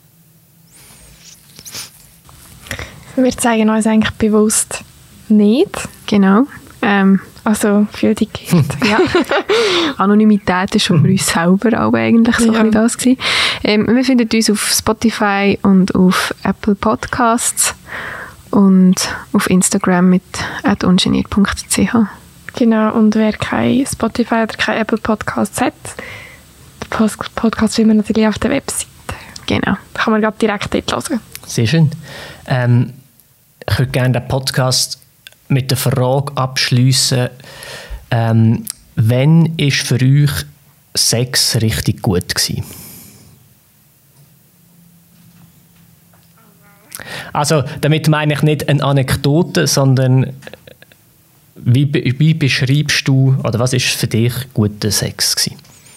Speaker 3: Wir zeigen uns eigentlich bewusst nicht.
Speaker 2: Genau. Ähm,
Speaker 3: also für die Gäste.
Speaker 2: Ja. Anonymität ist schon für uns selber auch eigentlich so ja. ein bisschen das gewesen. Ähm, wir finden uns auf Spotify und auf Apple Podcasts und auf Instagram mit at ungeniert punkt c h.
Speaker 3: Genau, und wer kein Spotify oder kein Apple Podcasts hat, den Podcast finden wir natürlich auf der Webseite.
Speaker 2: Genau.
Speaker 3: Da kann man gerade direkt dort hören.
Speaker 1: Sehr schön. Ähm, ich würde gerne den Podcast mit der Frage abschliessen, ähm, wann war für euch Sex richtig gut gewesen? Also, damit meine ich nicht eine Anekdote, sondern wie, wie beschreibst du, oder was ist für dich guter Sex gewesen?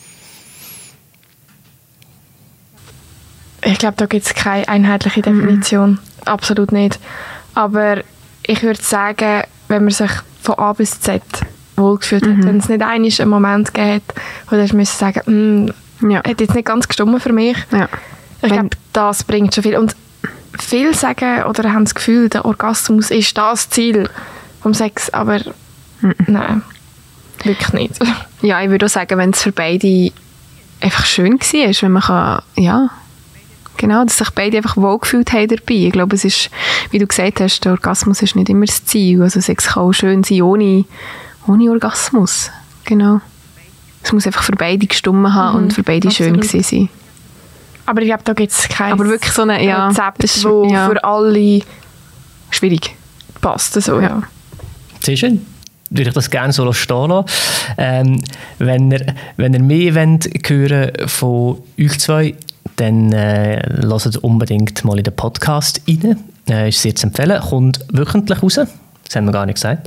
Speaker 3: Ich glaube, da gibt es keine einheitliche Definition. Mhm. Absolut nicht. Aber ich würde sagen, wenn man sich von A bis Z wohlgefühlt mhm. hat, wenn es nicht einmal einen Moment gegeben hat, wo du musst sagen, mm, ja. hat jetzt nicht ganz gestimmt für mich.
Speaker 2: Ja.
Speaker 3: Ich glaube, das bringt schon viel. Und viele sagen oder haben das Gefühl, der Orgasmus ist das Ziel vom Sex, aber mhm. nein, wirklich nicht.
Speaker 2: Ja, ich würde auch sagen, wenn es für beide einfach schön war, wenn man kann, ja, genau, dass sich beide einfach wohlgefühlt haben dabei. Ich glaube, es ist, wie du gesagt hast, der Orgasmus ist nicht immer das Ziel. Also Sex kann auch schön sein ohne, ohne Orgasmus. Genau. Es muss einfach für beide gestimmt haben mhm, und für beide absolut. Schön gewesen sein.
Speaker 3: Aber ich glaube, da gibt es kein
Speaker 2: Aber wirklich so eine, ja,
Speaker 3: Rezept, das wo ja. für alle
Speaker 2: schwierig
Speaker 3: passt. So, ja. Ja.
Speaker 1: Sehr schön. Würde ich das gerne so stehen lassen. Ähm, wenn, ihr, wenn ihr mehr wollt hören von euch zwei, dann äh, hört unbedingt mal in den Podcast rein. Äh, ist sehr zu empfehlen. Kommt wöchentlich raus. Das haben wir gar nicht gesagt.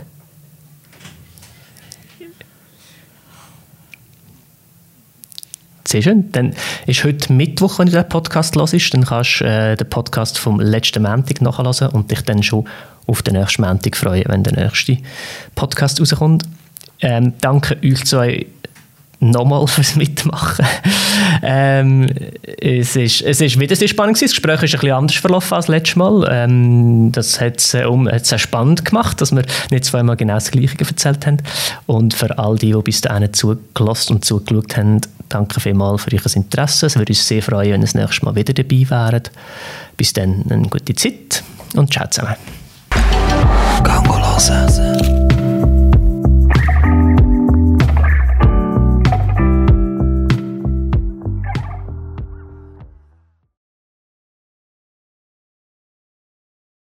Speaker 1: Sehr schön. Dann ist heute Mittwoch, wenn du den Podcast hörst. Dann kannst du äh, den Podcast vom letzten Montag nachhören und dich dann schon auf den nächsten Montag freuen, wenn der nächste Podcast rauskommt. Ähm, danke euch zwei nochmal fürs Mitmachen. ähm, es, ist, es ist wieder sehr spannend gewesen. Das Gespräch ist ein bisschen anders verlaufen als letztes Mal. Ähm, das hat es äh, um, sehr spannend gemacht, dass wir nicht zweimal genau das Gleiche erzählt haben. Und für all die, die bis dahin zugelassen und zugeschaut haben, danke vielmals für euer Interesse. Es würde uns sehr freuen, wenn ihr das nächste Mal wieder dabei wäret. Bis dann eine gute Zeit und ciao zusammen.
Speaker 5: Gang hören.